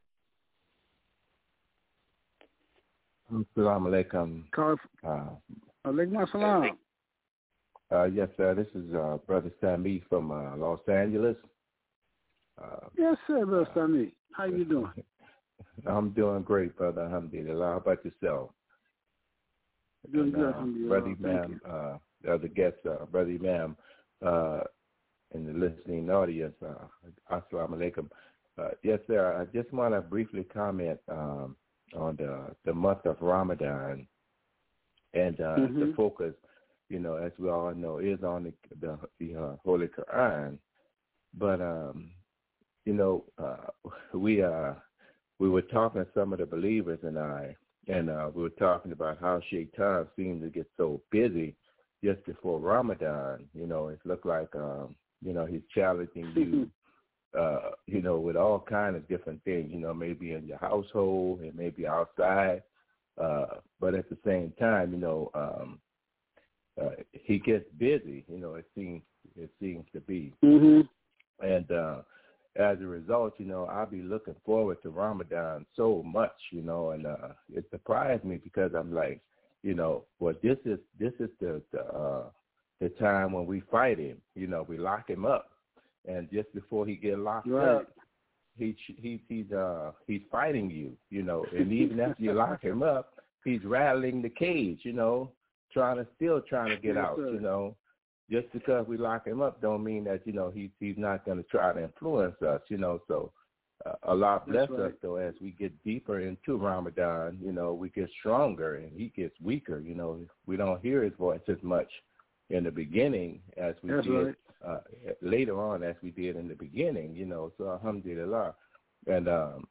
S7: Assalamu alaikum.
S2: Caller.
S7: Uh,
S2: Alaikum assalam.
S7: Uh, yes, sir. This is uh, Brother Sami from uh, Los Angeles. Uh,
S2: yes, sir, Brother uh, Sami. How you doing?
S7: I'm doing great, brother. Alhamdulillah. How about yourself?
S2: Doing
S7: and,
S2: good,
S7: uh,
S2: alhamdulillah.
S7: Brother Imam, uh, the other guest, uh, Brother Imam, uh, in the listening audience, uh, assalamu alaikum. Uh, yes, sir. I just want to briefly comment um, on the, the month of Ramadan and uh, mm-hmm. the focus. you know, as we all know, is on the the, the uh, Holy Quran. But um, you know, uh, we uh, we were talking to some of the believers and I, and uh, we were talking about how Shaitan seems to get so busy just before Ramadan. You know, it looked like um, you know, he's challenging you. Uh, you know, with all kinds of different things, you know, maybe in your household and maybe outside. Uh, but at the same time, you know, um, uh, he gets busy, you know, it seems, it seems to be.
S2: Mm-hmm.
S7: And uh, as a result, you know, I'll be looking forward to Ramadan so much, you know, and uh, it surprised me because I'm like, you know, well, this is, this is the, the, uh, the time when we fight him, you know, we lock him up. And just before he get locked
S2: right.
S7: up, he he he's uh he's fighting you, you know. And even after you lock him up, he's rattling the cage, you know, trying to still trying to get
S2: yes,
S7: out,
S2: sir.
S7: you know. Just because we lock him up, don't mean that you know he's he's not going to try to influence us, you know. So uh, Allah bless
S2: right.
S7: us though as we get deeper into Ramadan, you know, we get stronger and he gets weaker, you know. We don't hear his voice as much in the beginning as we
S2: That's
S7: did.
S2: Right.
S7: Uh, later on, as we did in the beginning, you know, so alhamdulillah. And, um,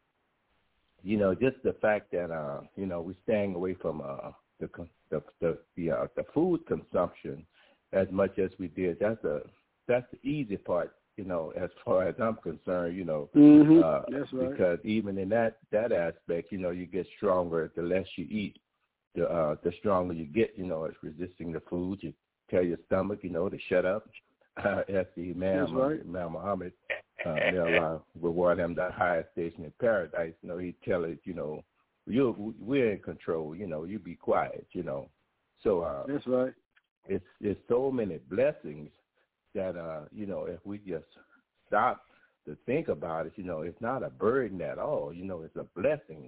S7: you know, just the fact that, uh, you know, we're staying away from uh, the the the the, uh, the food consumption as much as we did, that's a that's the easy part, you know, as far as I'm concerned, you know,
S2: mm-hmm.
S7: uh,
S2: that's right.
S7: because even in that, that aspect, you know, you get stronger the less you eat, the uh, the stronger you get, you know, it's resisting the food. You tell your stomach, you know, to shut up. Uh, as the Imam,
S2: right.
S7: Imam Muhammad, uh, may Allah reward him the highest station in paradise. You know, he'd tell it, you know, you we're in control. You know, you be quiet. You know, so uh,
S2: that's right.
S7: It's it's so many blessings that uh, you know, if we just stop to think about it, you know, it's not a burden at all. You know, it's a blessing.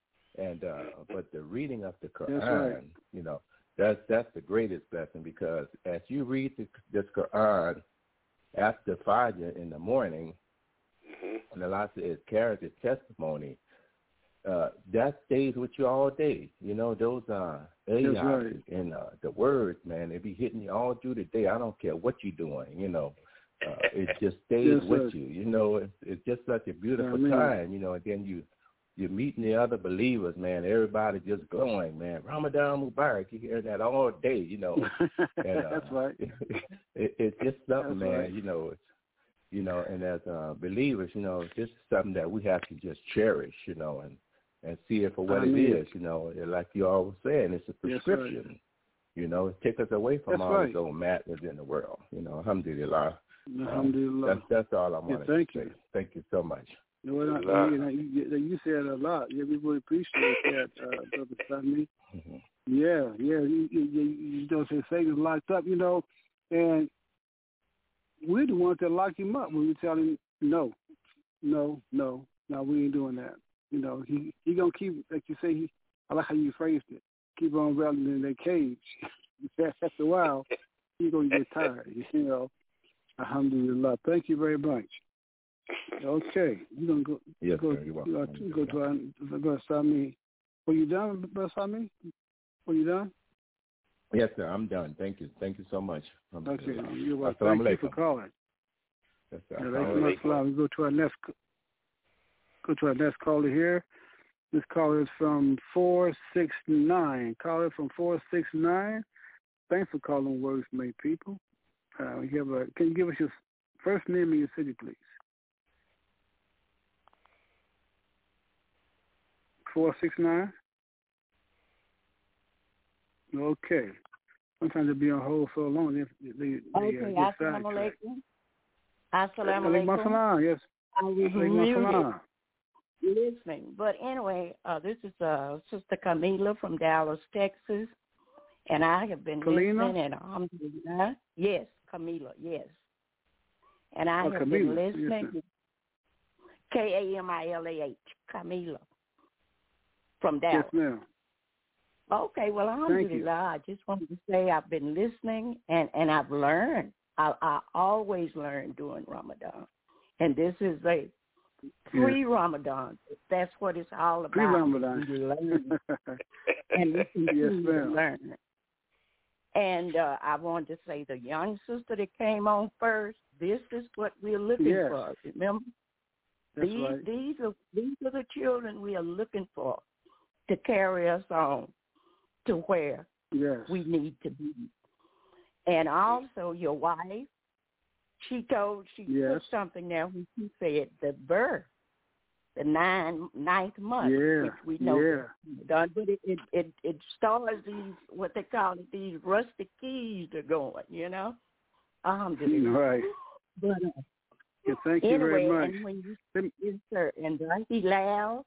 S7: And uh, but the reading of the Quran,
S2: right.
S7: you know. That's that's the greatest blessing because as you read the, this Quran after Fajr in the morning,
S6: mm-hmm.
S7: and Allah says carries his testimony, uh, that stays with you all day. You know, those uh, ayahs
S2: right.
S7: and uh, the words, man, they be hitting you all through the day. I don't care what you're doing, you know. Uh, it just stays
S2: yes,
S7: with
S2: sir.
S7: you. You know, it's, it's just such a beautiful
S2: I mean.
S7: time, you know, and then you You're meeting the other believers, man. Everybody just glowing, man. Ramadan Mubarak. You hear that all day, you know. And, uh,
S2: That's right.
S7: It, it's just something,
S2: That's
S7: man.
S2: Right.
S7: You know, it's, you know, and as uh, believers, you know, this is something that we have to just cherish, you know, and and see it for what
S2: I
S7: it
S2: mean.
S7: is, you know. Like you always saying, it's a prescription.
S2: Right.
S7: You know, it takes us away from
S2: That's
S7: all
S2: right.
S7: this old madness in the world. You know, alhamdulillah.
S2: Alhamdulillah.
S7: Uh, that's that's all I wanted
S2: yeah, thank
S7: to
S2: you.
S7: say. Thank you so much.
S2: You know, I, you, know, you, you said a lot. Yeah, we really appreciate that, uh, Brother Sammy.
S7: Mm-hmm.
S2: Yeah, yeah. You, you, you, you don't say Satan's locked up, you know, and we're the ones that lock him up when we tell him no, no, no, no, we ain't doing that. You know, he he gonna keep, like you say. He, I like how you phrased it. Keep on rattling in that cage. After a while, he's gonna get tired. You know. Alhamdulillah. Thank you very much. Okay, you gonna go?
S7: Yes,
S2: go,
S7: sir. You're welcome.
S2: You go to our Brother Sami. Were you done, Brother Sami? Were you done?
S7: Yes, sir. I'm done. Thank you. Thank you so much.
S2: Okay, you're welcome. Thank you for calling.
S7: Yes, sir.
S2: Alaikum. We go to our next. Go to our next caller here. This caller is from four six nine. Caller from four six nine. Thanks for calling Words Made People. Uh, you have a, can you give us your first name and your city, please? four six nine? Okay. Sometimes they'll be on hold so long. They, they, they
S8: okay,
S2: uh,
S8: assalamu alaikum. Assalamu
S2: alaikum.
S8: alaikum.
S2: Yes.
S8: I was muted listening. But anyway, uh, this is uh, Sister Camila from Dallas, Texas. And I have been
S2: Kalina?
S8: listening and alhamdulillah. Yes, Camila, yes. And I
S2: oh,
S8: have
S2: Camila.
S8: been listening.
S2: Yes,
S8: K A M I L A H, Camila. From Dallas.
S2: Yes, ma'am.
S8: Okay, well, alhamdulillah, I just wanted to say I've been listening and, and I've learned. I, I always learn during Ramadan. And this is a pre-Ramadan. That's what it's all about.
S2: Pre-Ramadan.
S8: We learn. And we continue
S2: yes,
S8: to learn. And uh, I wanted to say the young sister that came on first, this is what we're looking
S2: yes.
S8: for. Remember?
S2: That's
S8: these
S2: right.
S8: these are these are the children we are looking for to carry us on to where
S2: yes.
S8: we need to be. And also your wife, she told she
S2: yes.
S8: put something there when she said the birth, the nine ninth month,
S2: yeah.
S8: which we know
S2: yeah.
S8: done, but it, it it it starts these what they call it, these rusty keys are going, you know. Alhamdulillah.
S2: Right.
S8: But uh,
S2: yeah, thank you
S8: anyway,
S2: very much.
S8: and when you yes, sir, and uh, he laughed.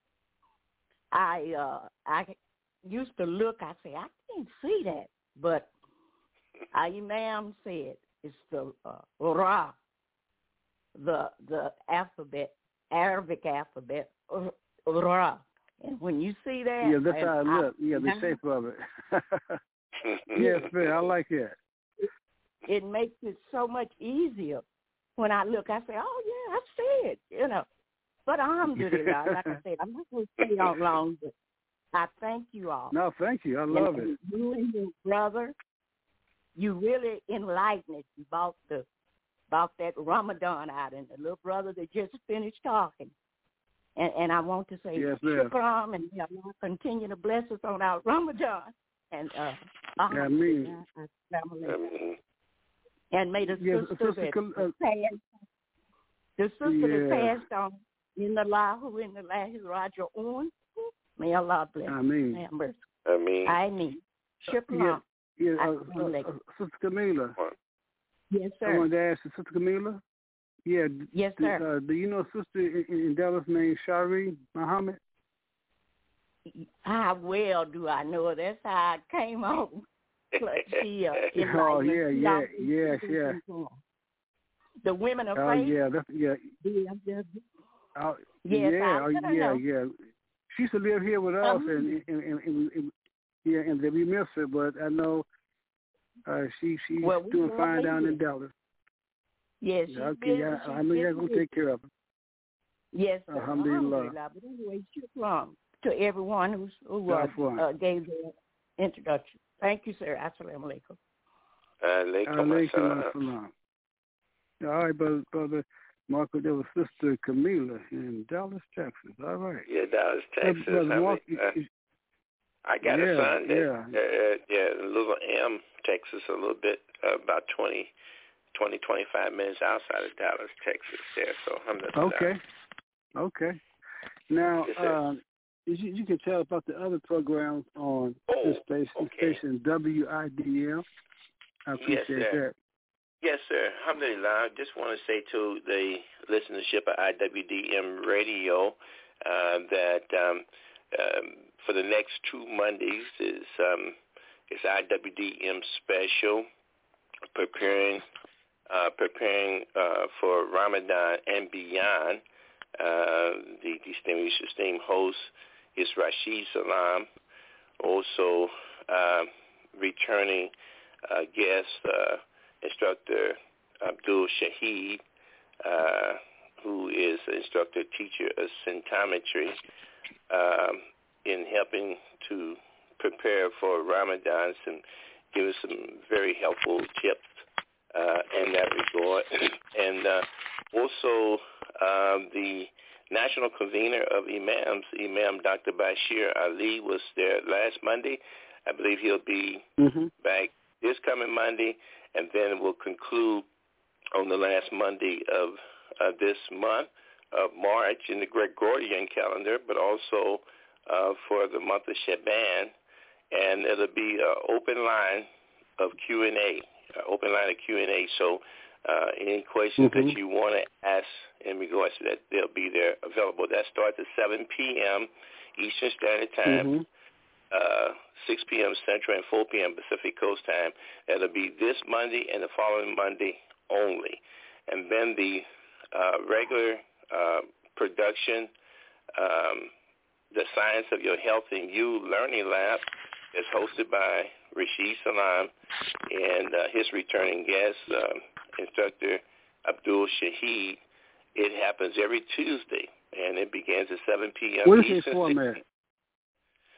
S8: I uh I used to look. I say I can't see that, but our Imam said it's the uh, Ra, the the alphabet, Arabic alphabet, uh, Ra. And when you see that,
S2: yeah, that's how it
S8: I,
S2: look. Yeah, the shape of it. yes, man, I like that.
S8: It, it makes it so much easier. When I look, I say, "Oh yeah, I see it," you know. But alhamdulillah, like I said, I'm not going to stay on long, but I thank you all.
S2: No, thank you. I love
S8: and
S2: it.
S8: You and your brother, you really enlightened us about the about that Ramadan out, and the little brother that just finished talking. And, and I want to say,
S2: yes, ma'am.
S8: Shukram, and may Allah continue to bless us on our Ramadan. And uh,
S2: yeah, I mean,
S8: and may the
S2: yes,
S8: sister
S2: sister,
S8: that
S2: uh,
S8: passed, the sister
S2: yeah.
S8: that passed on in the law, who in the lahi raji'un, may Allah bless.
S2: I mean,
S6: I mean,
S8: I mean, Shukran.
S2: Yeah, yeah uh, uh, uh, Sister Camila.
S8: Yes, sir.
S2: I wanted to ask you, Sister Camila. Yeah.
S8: Yes,
S2: do,
S8: sir.
S2: Uh, do you know a sister in, in Dallas named Shari Muhammad?
S8: How well do I know her? That's how I came on. She, uh,
S2: oh yeah, yeah, yes, yeah.
S8: The women of
S2: oh,
S8: faith.
S2: Oh yeah, that's yeah.
S8: Yeah,
S2: oh,
S8: yes,
S2: yeah,
S8: I
S2: oh, yeah,
S8: know.
S2: yeah. She used to live here with us, um, and, and, and, and, and yeah, and we miss her. But I know uh, she she's
S8: well,
S2: doing fine down in Dallas.
S8: Yes, she's
S2: okay,
S8: busy,
S2: yeah,
S8: she's
S2: I know you're gonna take care of her.
S8: Yes, sir.
S2: Alhamdulillah.
S8: Alhamdulillah. But anyway, shukran to everyone who's, who uh, uh, gave their introduction. Thank you, sir. Assalamu alaikum.
S6: Alaikum
S2: assalam. All right, brother, brother Marco, there was Sister Camila in Dallas, Texas. All right.
S6: Yeah, Dallas, Texas.
S2: Hey, brother,
S6: I,
S2: Mark,
S6: mean, uh, I got
S2: yeah,
S6: a son that,
S2: yeah.
S6: Uh, yeah, Little M, Texas, a little bit, uh, about twenty, twenty, twenty-five minutes outside of Dallas, Texas there. So, alhamdulillah.
S2: Okay. Okay. Now,
S6: yes,
S2: um, you, you can tell about the other programs on
S6: oh,
S2: this station,
S6: okay.
S2: station W I D L. I appreciate
S6: yes, sir.
S2: that.
S6: Yes, sir. Alhamdulillah. I just want to say to the listenership of I W D M Radio uh, that um, um, for the next two Mondays is um, is I W D M special, preparing uh, preparing uh, for Ramadan and beyond. Uh, the distinguished esteemed host is Rashid Salam. Also, uh, returning uh, guest. Uh, Instructor Abdul Shahid, uh, who is an instructor teacher of symptometry, um, in helping to prepare for Ramadan and give us some very helpful tips uh, in that regard. And uh, also um, the national convener of imams, Imam Doctor Bashir Ali, was there last Monday. I believe he'll be
S2: mm-hmm. back
S6: this coming Monday. And then we'll conclude on the last Monday of uh, this month of March in the Gregorian calendar, but also uh, for the month of Shaban. And it'll be an open line of Q and A, an open line of Q and A. So uh, any questions mm-hmm. that you want to ask in regards to that, they'll be there available. That starts at seven p.m. Eastern Standard Time. Mm-hmm. Uh, six p.m. Central and four p.m. Pacific Coast Time. It'll be this Monday and the following Monday only. And then the uh, regular uh, production, um, the Science of Your Health and You Learning Lab is hosted by Rashid Salam and uh, his returning guest, uh, Instructor Abdul Shahid. It happens every Tuesday, and it begins at seven p.m.
S2: What is
S6: Eastern.
S2: His format?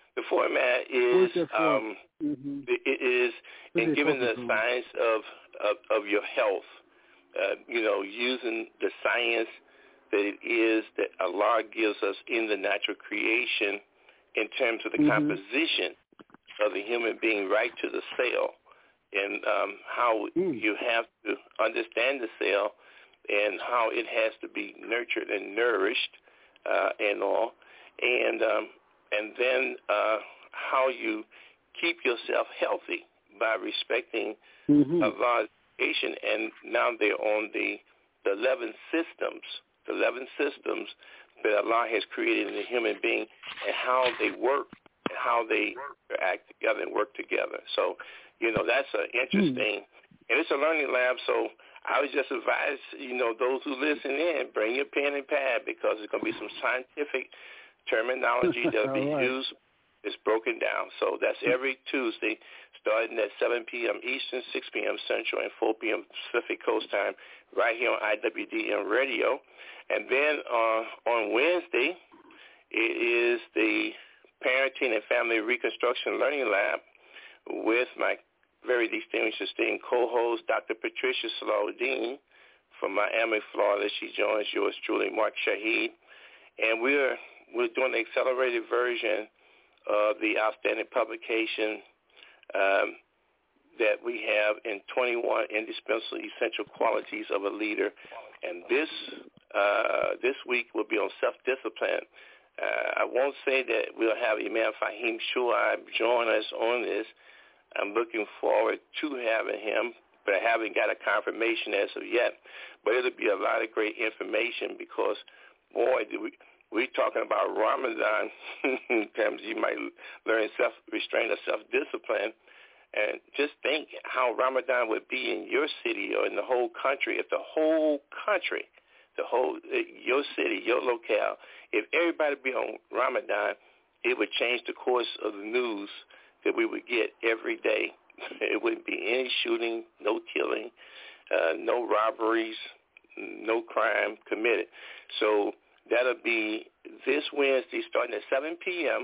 S6: The format is um,
S2: mm-hmm.
S6: it is in giving the on? science of, of of your health. Uh, you know, using the science that it is that Allah gives us in the natural creation in terms of the mm-hmm. composition of the human being right to the cell, and um, how mm. you have to understand the cell and how it has to be nurtured and nourished uh, and all, and um, and then uh, how you keep yourself healthy by respecting mm-hmm. Allah's creation. And now they're on the, the eleven systems, the eleven systems that Allah has created in the human being, and how they work, and how they act together and work together. So, you know, that's an interesting, mm. and it's a learning lab. So I would just advise, you know, those who listen in, bring your pen and pad, because there's going to be some scientific terminology that will be right. used. It's broken down. So that's every Tuesday, starting at seven p.m. Eastern, six p.m. Central, and four p.m. Pacific Coast Time, right here on I W D M Radio. And then uh, on Wednesday, it is the Parenting and Family Reconstruction Learning Lab with my very distinguished, esteemed co-host, Doctor Patricia Salahuddin from Miami, Florida. She joins yours truly, Mark Shahid. And we're we're doing the accelerated version of the outstanding publication um, that we have in twenty-one indispensable essential qualities of a leader. And this uh, this week will be on self-discipline. Uh, I won't say that we'll have Imam Fahim Shuaib join us on this. I'm looking forward to having him, but I haven't got a confirmation as of yet. But it'll be a lot of great information because, boy, do we, we're talking about Ramadan in terms you might learn self-restraint or self-discipline. And just think how Ramadan would be in your city or in the whole country if the whole country, the whole, your city, your locale, if everybody be on Ramadan, it would change the course of the news that we would get every day. It wouldn't be any shooting, no killing, uh, no robberies, no crime committed. So that'll be this Wednesday starting at seven p.m.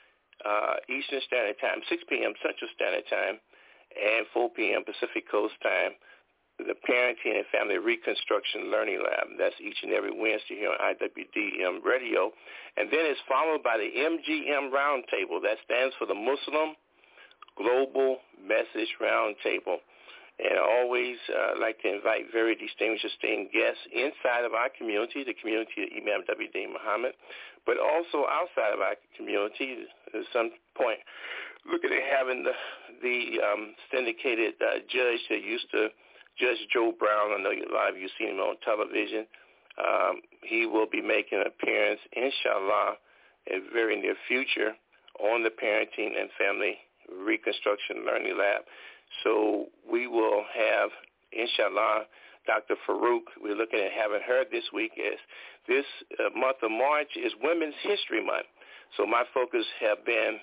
S6: Uh, Eastern Standard Time, six p.m. Central Standard Time, and four p.m. Pacific Coast Time, the Parenting and Family Reconstruction Learning Lab. That's each and every Wednesday here on I W D M Radio. And then it's followed by the M G M Roundtable. That stands for the Muslim Global Message Roundtable. And I always uh, like to invite very distinguished, esteemed guests inside of our community, the community of Imam W D Muhammad, but also outside of our community at some point. Looking at having the, the um, syndicated uh, judge that used to Judge Joe Brown. I know you, a lot of you seen him on television. Um, he will be making an appearance, inshallah, in the very near future on the Parenting and Family Reconstruction Learning Lab. So we will have, inshallah, Doctor Farouk. We're looking at having her this week. As this uh, month of March is Women's History Month. So my focus have been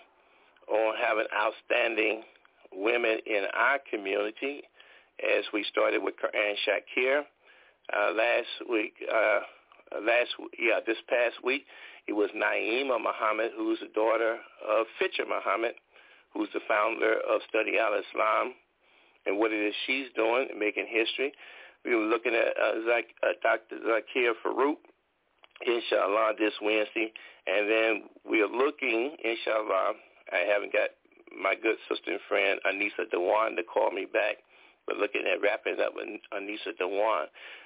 S6: on having outstanding women in our community, as we started with Quran Shakir uh, last week. Uh, last yeah, this past week, it was Naima Muhammad, who's the daughter of Fitcher Muhammad, who's the founder of Study Al-Islam, and what it is she's doing, making history. We were looking at uh, Zak- uh, Doctor Zakir Farouk, inshallah, this Wednesday. And then we are looking, inshallah, I haven't got my good sister and friend Anissa Dewan to call me back, but looking at wrapping up with Anissa Dewan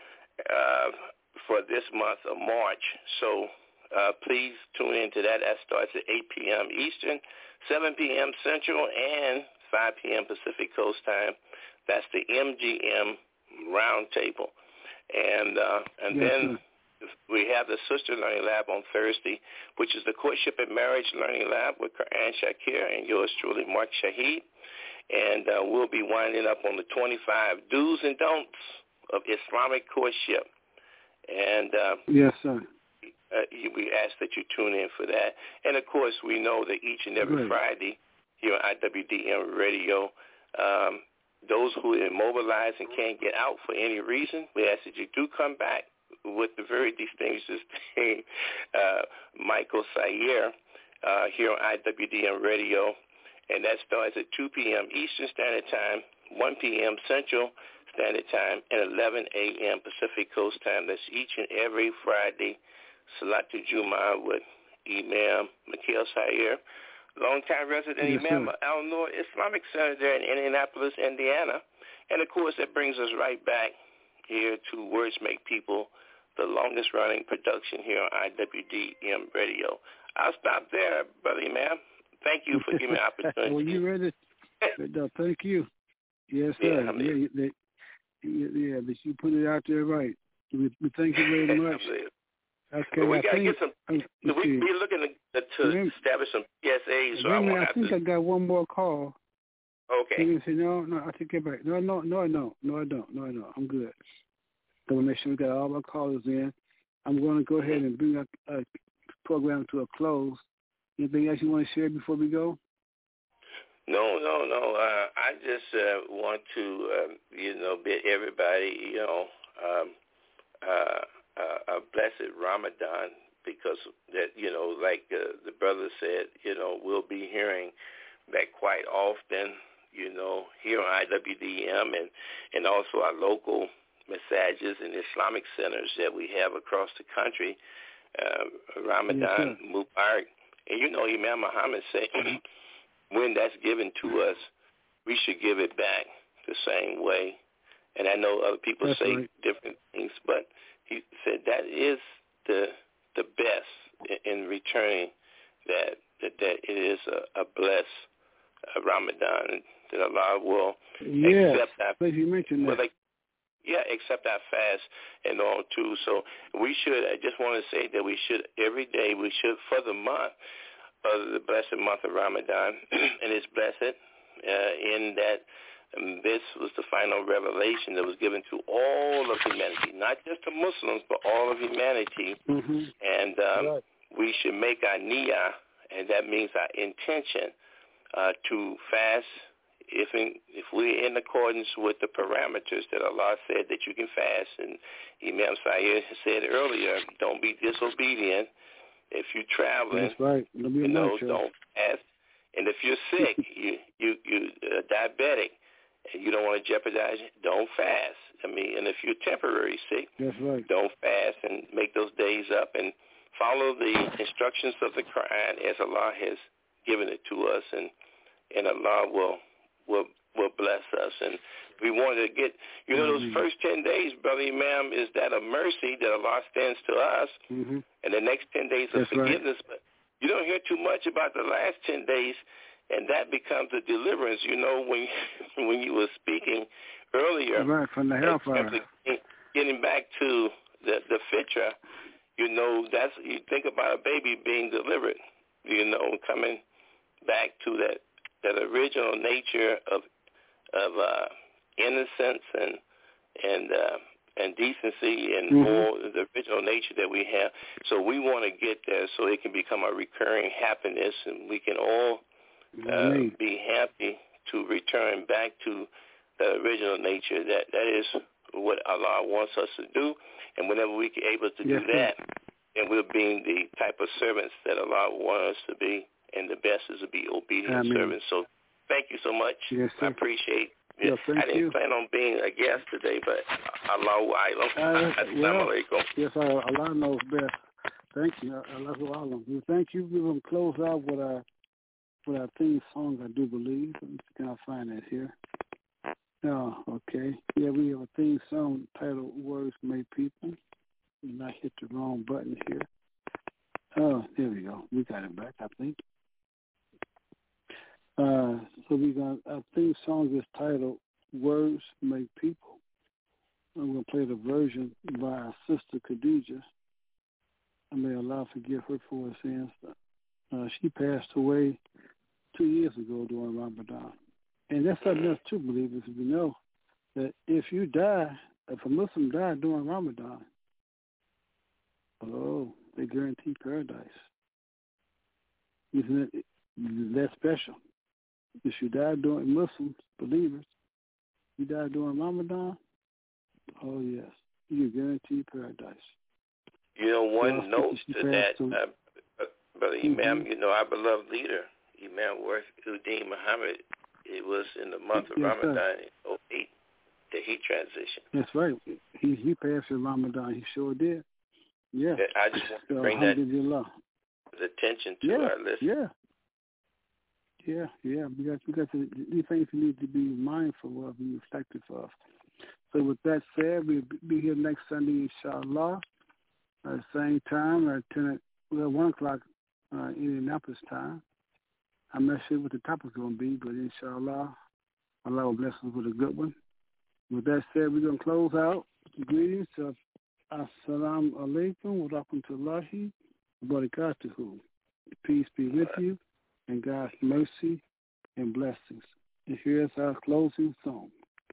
S6: uh, for this month of March. So uh, please tune into that. That starts at eight p.m. Eastern, seven p.m. Central, and five p.m. Pacific Coast Time. That's the M G M Roundtable. And uh, and yes, then sir. we have the Sister Learning Lab on Thursday, which is the Courtship and Marriage Learning Lab with Quran Shakir and yours truly, Mark Shahid. And uh, we'll be winding up on the twenty-five do's and don'ts of Islamic courtship. And uh,
S2: yes, sir.
S6: Uh, we ask that you tune in for that. And, of course, we know that each and every Great. Friday here on I W D M Radio, um, those who are immobilized and can't get out for any reason, we ask that you do come back with the very distinguished uh, Michael Sayer, uh, here on I W D M Radio, and that starts at two p.m. Eastern Standard Time, one p.m. Central Standard Time, and eleven a.m. Pacific Coast Time. That's each and every Friday. Salatu Juma with Imam Mikhail Sayer, longtime resident yes, Imam of Al-Noor Islamic Center there in Indianapolis, Indiana. And, of course, that brings us right back here to Words Make People, the longest-running production here on I W D M Radio. I'll stop there, Brother Imam. Thank you for giving me the opportunity.
S2: Well, you ready? No, thank you. Yes, sir. Yeah, yeah, yeah, yeah, but you put it out there right. We, we thank you very much. Okay,
S6: well, we got to
S2: think,
S6: get some. Um, we, we're looking to, to
S2: remember,
S6: establish some P S As. So
S2: remember,
S6: I,
S2: I think
S6: to...
S2: I got one more call.
S6: Okay.
S2: You say no, no. I take it back. No, no, no, I don't. No, I don't. No, I don't. I'm good. So we'll make sure we got all our callers in. I'm going to go ahead and bring our uh, program to a close. Anything else you want to share before we go?
S6: No, no, no. Uh, I just uh, want to, uh, you know, bid everybody, you know, um, uh, uh, a blessed Ramadan, because that, you know, like uh, the brother said, you know, we'll be hearing that quite often, you know, here on I W D M and, and also our local massages and Islamic centers that we have across the country. Uh, Ramadan, yes, Mubarak. And you know, Imam Muhammad said, when that's given to us, we should give it back the same way. And I know other people that's say right. different things, but he said that is the the best in returning that that, that it is a, a blessed uh, Ramadan, that Allah will
S2: yes,
S6: accept our,
S2: you mentioned that.
S6: Like, yeah, accept our fast and all too. So we should, I just want to say that we should, every day, we should, for the month, of the blessed month of Ramadan, and it's blessed uh, in that um, this was the final revelation that was given to all of humanity, not just the Muslims, but all of humanity.
S2: Mm-hmm.
S6: And um, right. we should make our niyyah, and that means our intention, uh, to fast if in, if we're in accordance with the parameters that Allah said that you can fast. And Imam Sayer said earlier, don't be disobedient. If you're traveling,
S2: that's right.
S6: you know, don't fast. And if you're sick, you you you uh, diabetic, and you don't want to jeopardize it, don't fast. I mean, and if you're temporary sick,
S2: that's right.
S6: don't fast and make those days up and follow the instructions of the Quran as Allah has given it to us, and and Allah will will will bless us. And we want to get, you know, those first ten days, Brother Imam, is that a mercy that Allah extends to us,
S2: mm-hmm.
S6: and the next ten days of
S2: That's
S6: forgiveness.
S2: Right.
S6: But you don't hear too much about the last ten days, and that becomes a deliverance. You know, when when you were speaking earlier,
S2: right, from the hellfire,
S6: getting back to the the fitra, you know, that's, you think about a baby being delivered, you know, coming back to that that original nature of of uh, innocence and and uh, and decency and
S2: mm-hmm.
S6: more the original nature that we have. So we want to get there so it can become a recurring happiness, and we can all uh,
S2: mm-hmm.
S6: be happy to return back to the original nature. That that is what Allah wants us to do, and whenever we are able to
S2: yes,
S6: do that, then we're being the type of servants that Allah wants us to be. And the best is to be obedient
S2: Amen.
S6: servants. So thank you so much.
S2: Yes,
S6: I appreciate it.
S2: Yes, thank
S6: I didn't
S2: you.
S6: plan on being a guest today, but Allahu A'lam.
S2: Uh,
S6: Assalamu alaikum.
S2: Yes, Allah knows best. Thank you. Allahu A'lam. We thank you. We're going to close out with our, with our theme song, I do believe. Let me see if I can find that here. Oh, okay. Yeah, we have a theme song titled Words Made People. And I hit the wrong button here. Oh, there we go. We got it back, I think. Uh, so we got our theme song is titled Words Make People. I'm going to play the version by our sister Khadijah. I may Allah forgive her for her sins. Uh, she passed away two years ago during Ramadan. And that's something else too, believers. We know that if you die, if a Muslim died during Ramadan, oh, they guarantee paradise. Isn't it that special? If you die during Muslims, believers, you die during Ramadan, oh yes, you guarantee paradise.
S6: You know, one note to that, uh, Brother Imam, mm-hmm. you know, our beloved leader, Imam Worth-Uddin Muhammad, it was in the month of yes, Ramadan sir. in oh eight that he transitioned.
S2: That's right. He he passed in Ramadan. He sure did. Yeah.
S6: I just want to
S2: so,
S6: bring that attention to
S2: yeah,
S6: our listeners.
S2: Yeah. Yeah, yeah. Because because these things we need to be mindful of and reflective of. So with that said, we'll be here next Sunday, inshallah, at the same time, at ten, well, one o'clock uh, Indianapolis time. I'm not sure what the topic's going to be, but inshallah, Allah will bless us with a good one. With that said, we're going to close out with the greetings of Assalamu alaikum wa rahmatullahi wa barakatuhu. Peace be with you, and God's mercy and blessings. And here's our closing song.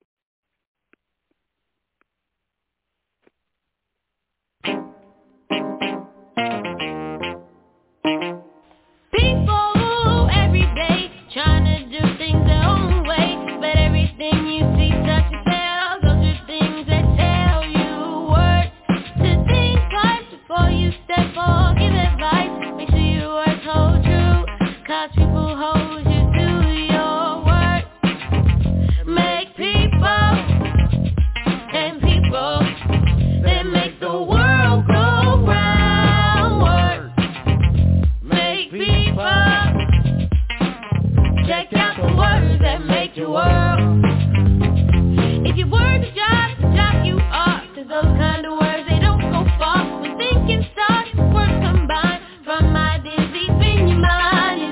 S9: People hold you to your word. Make people and people that make the world go round. Work. Make people check out the words that make your world. If your word's a job, the job you are. 'Cause those kind of words, they don't go far. When thinking starts, words combine from ideas deep in your mind.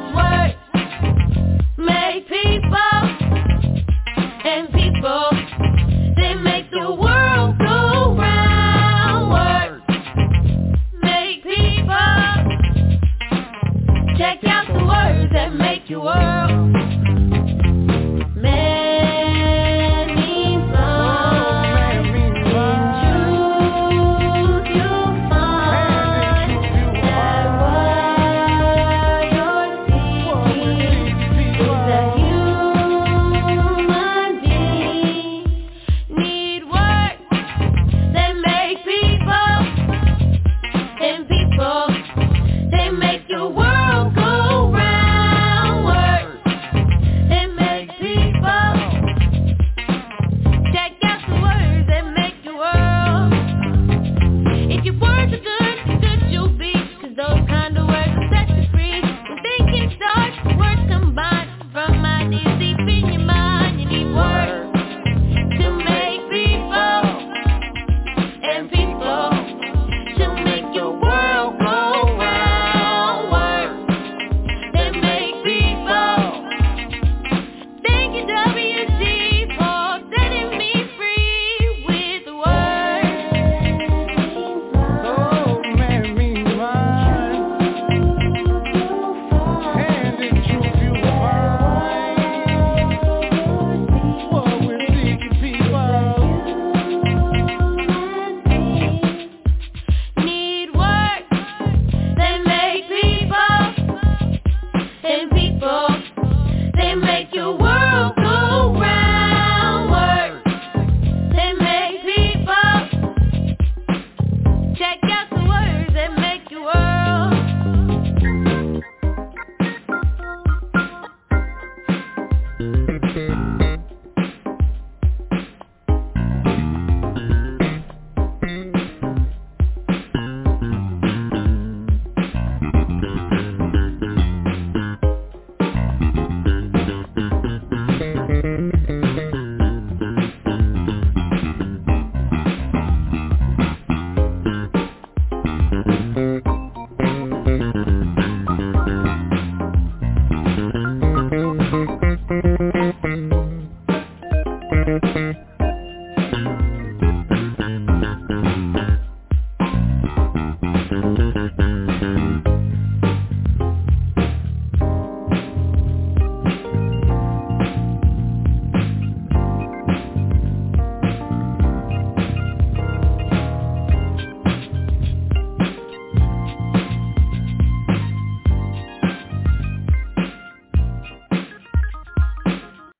S9: Make people and people, they make the world go round. Work. Make people check out the words that make your world. Man means fun. In truth you'll find that what you're seeking is a human being. Need work that make people and people, they make your world go round. Work. They make people check out the words that make your world. If your words are good, then good you'll be. 'Cause those kind of words will set you free. When thinking starts, words combine from ideas deep in your mind. You need words to make people and people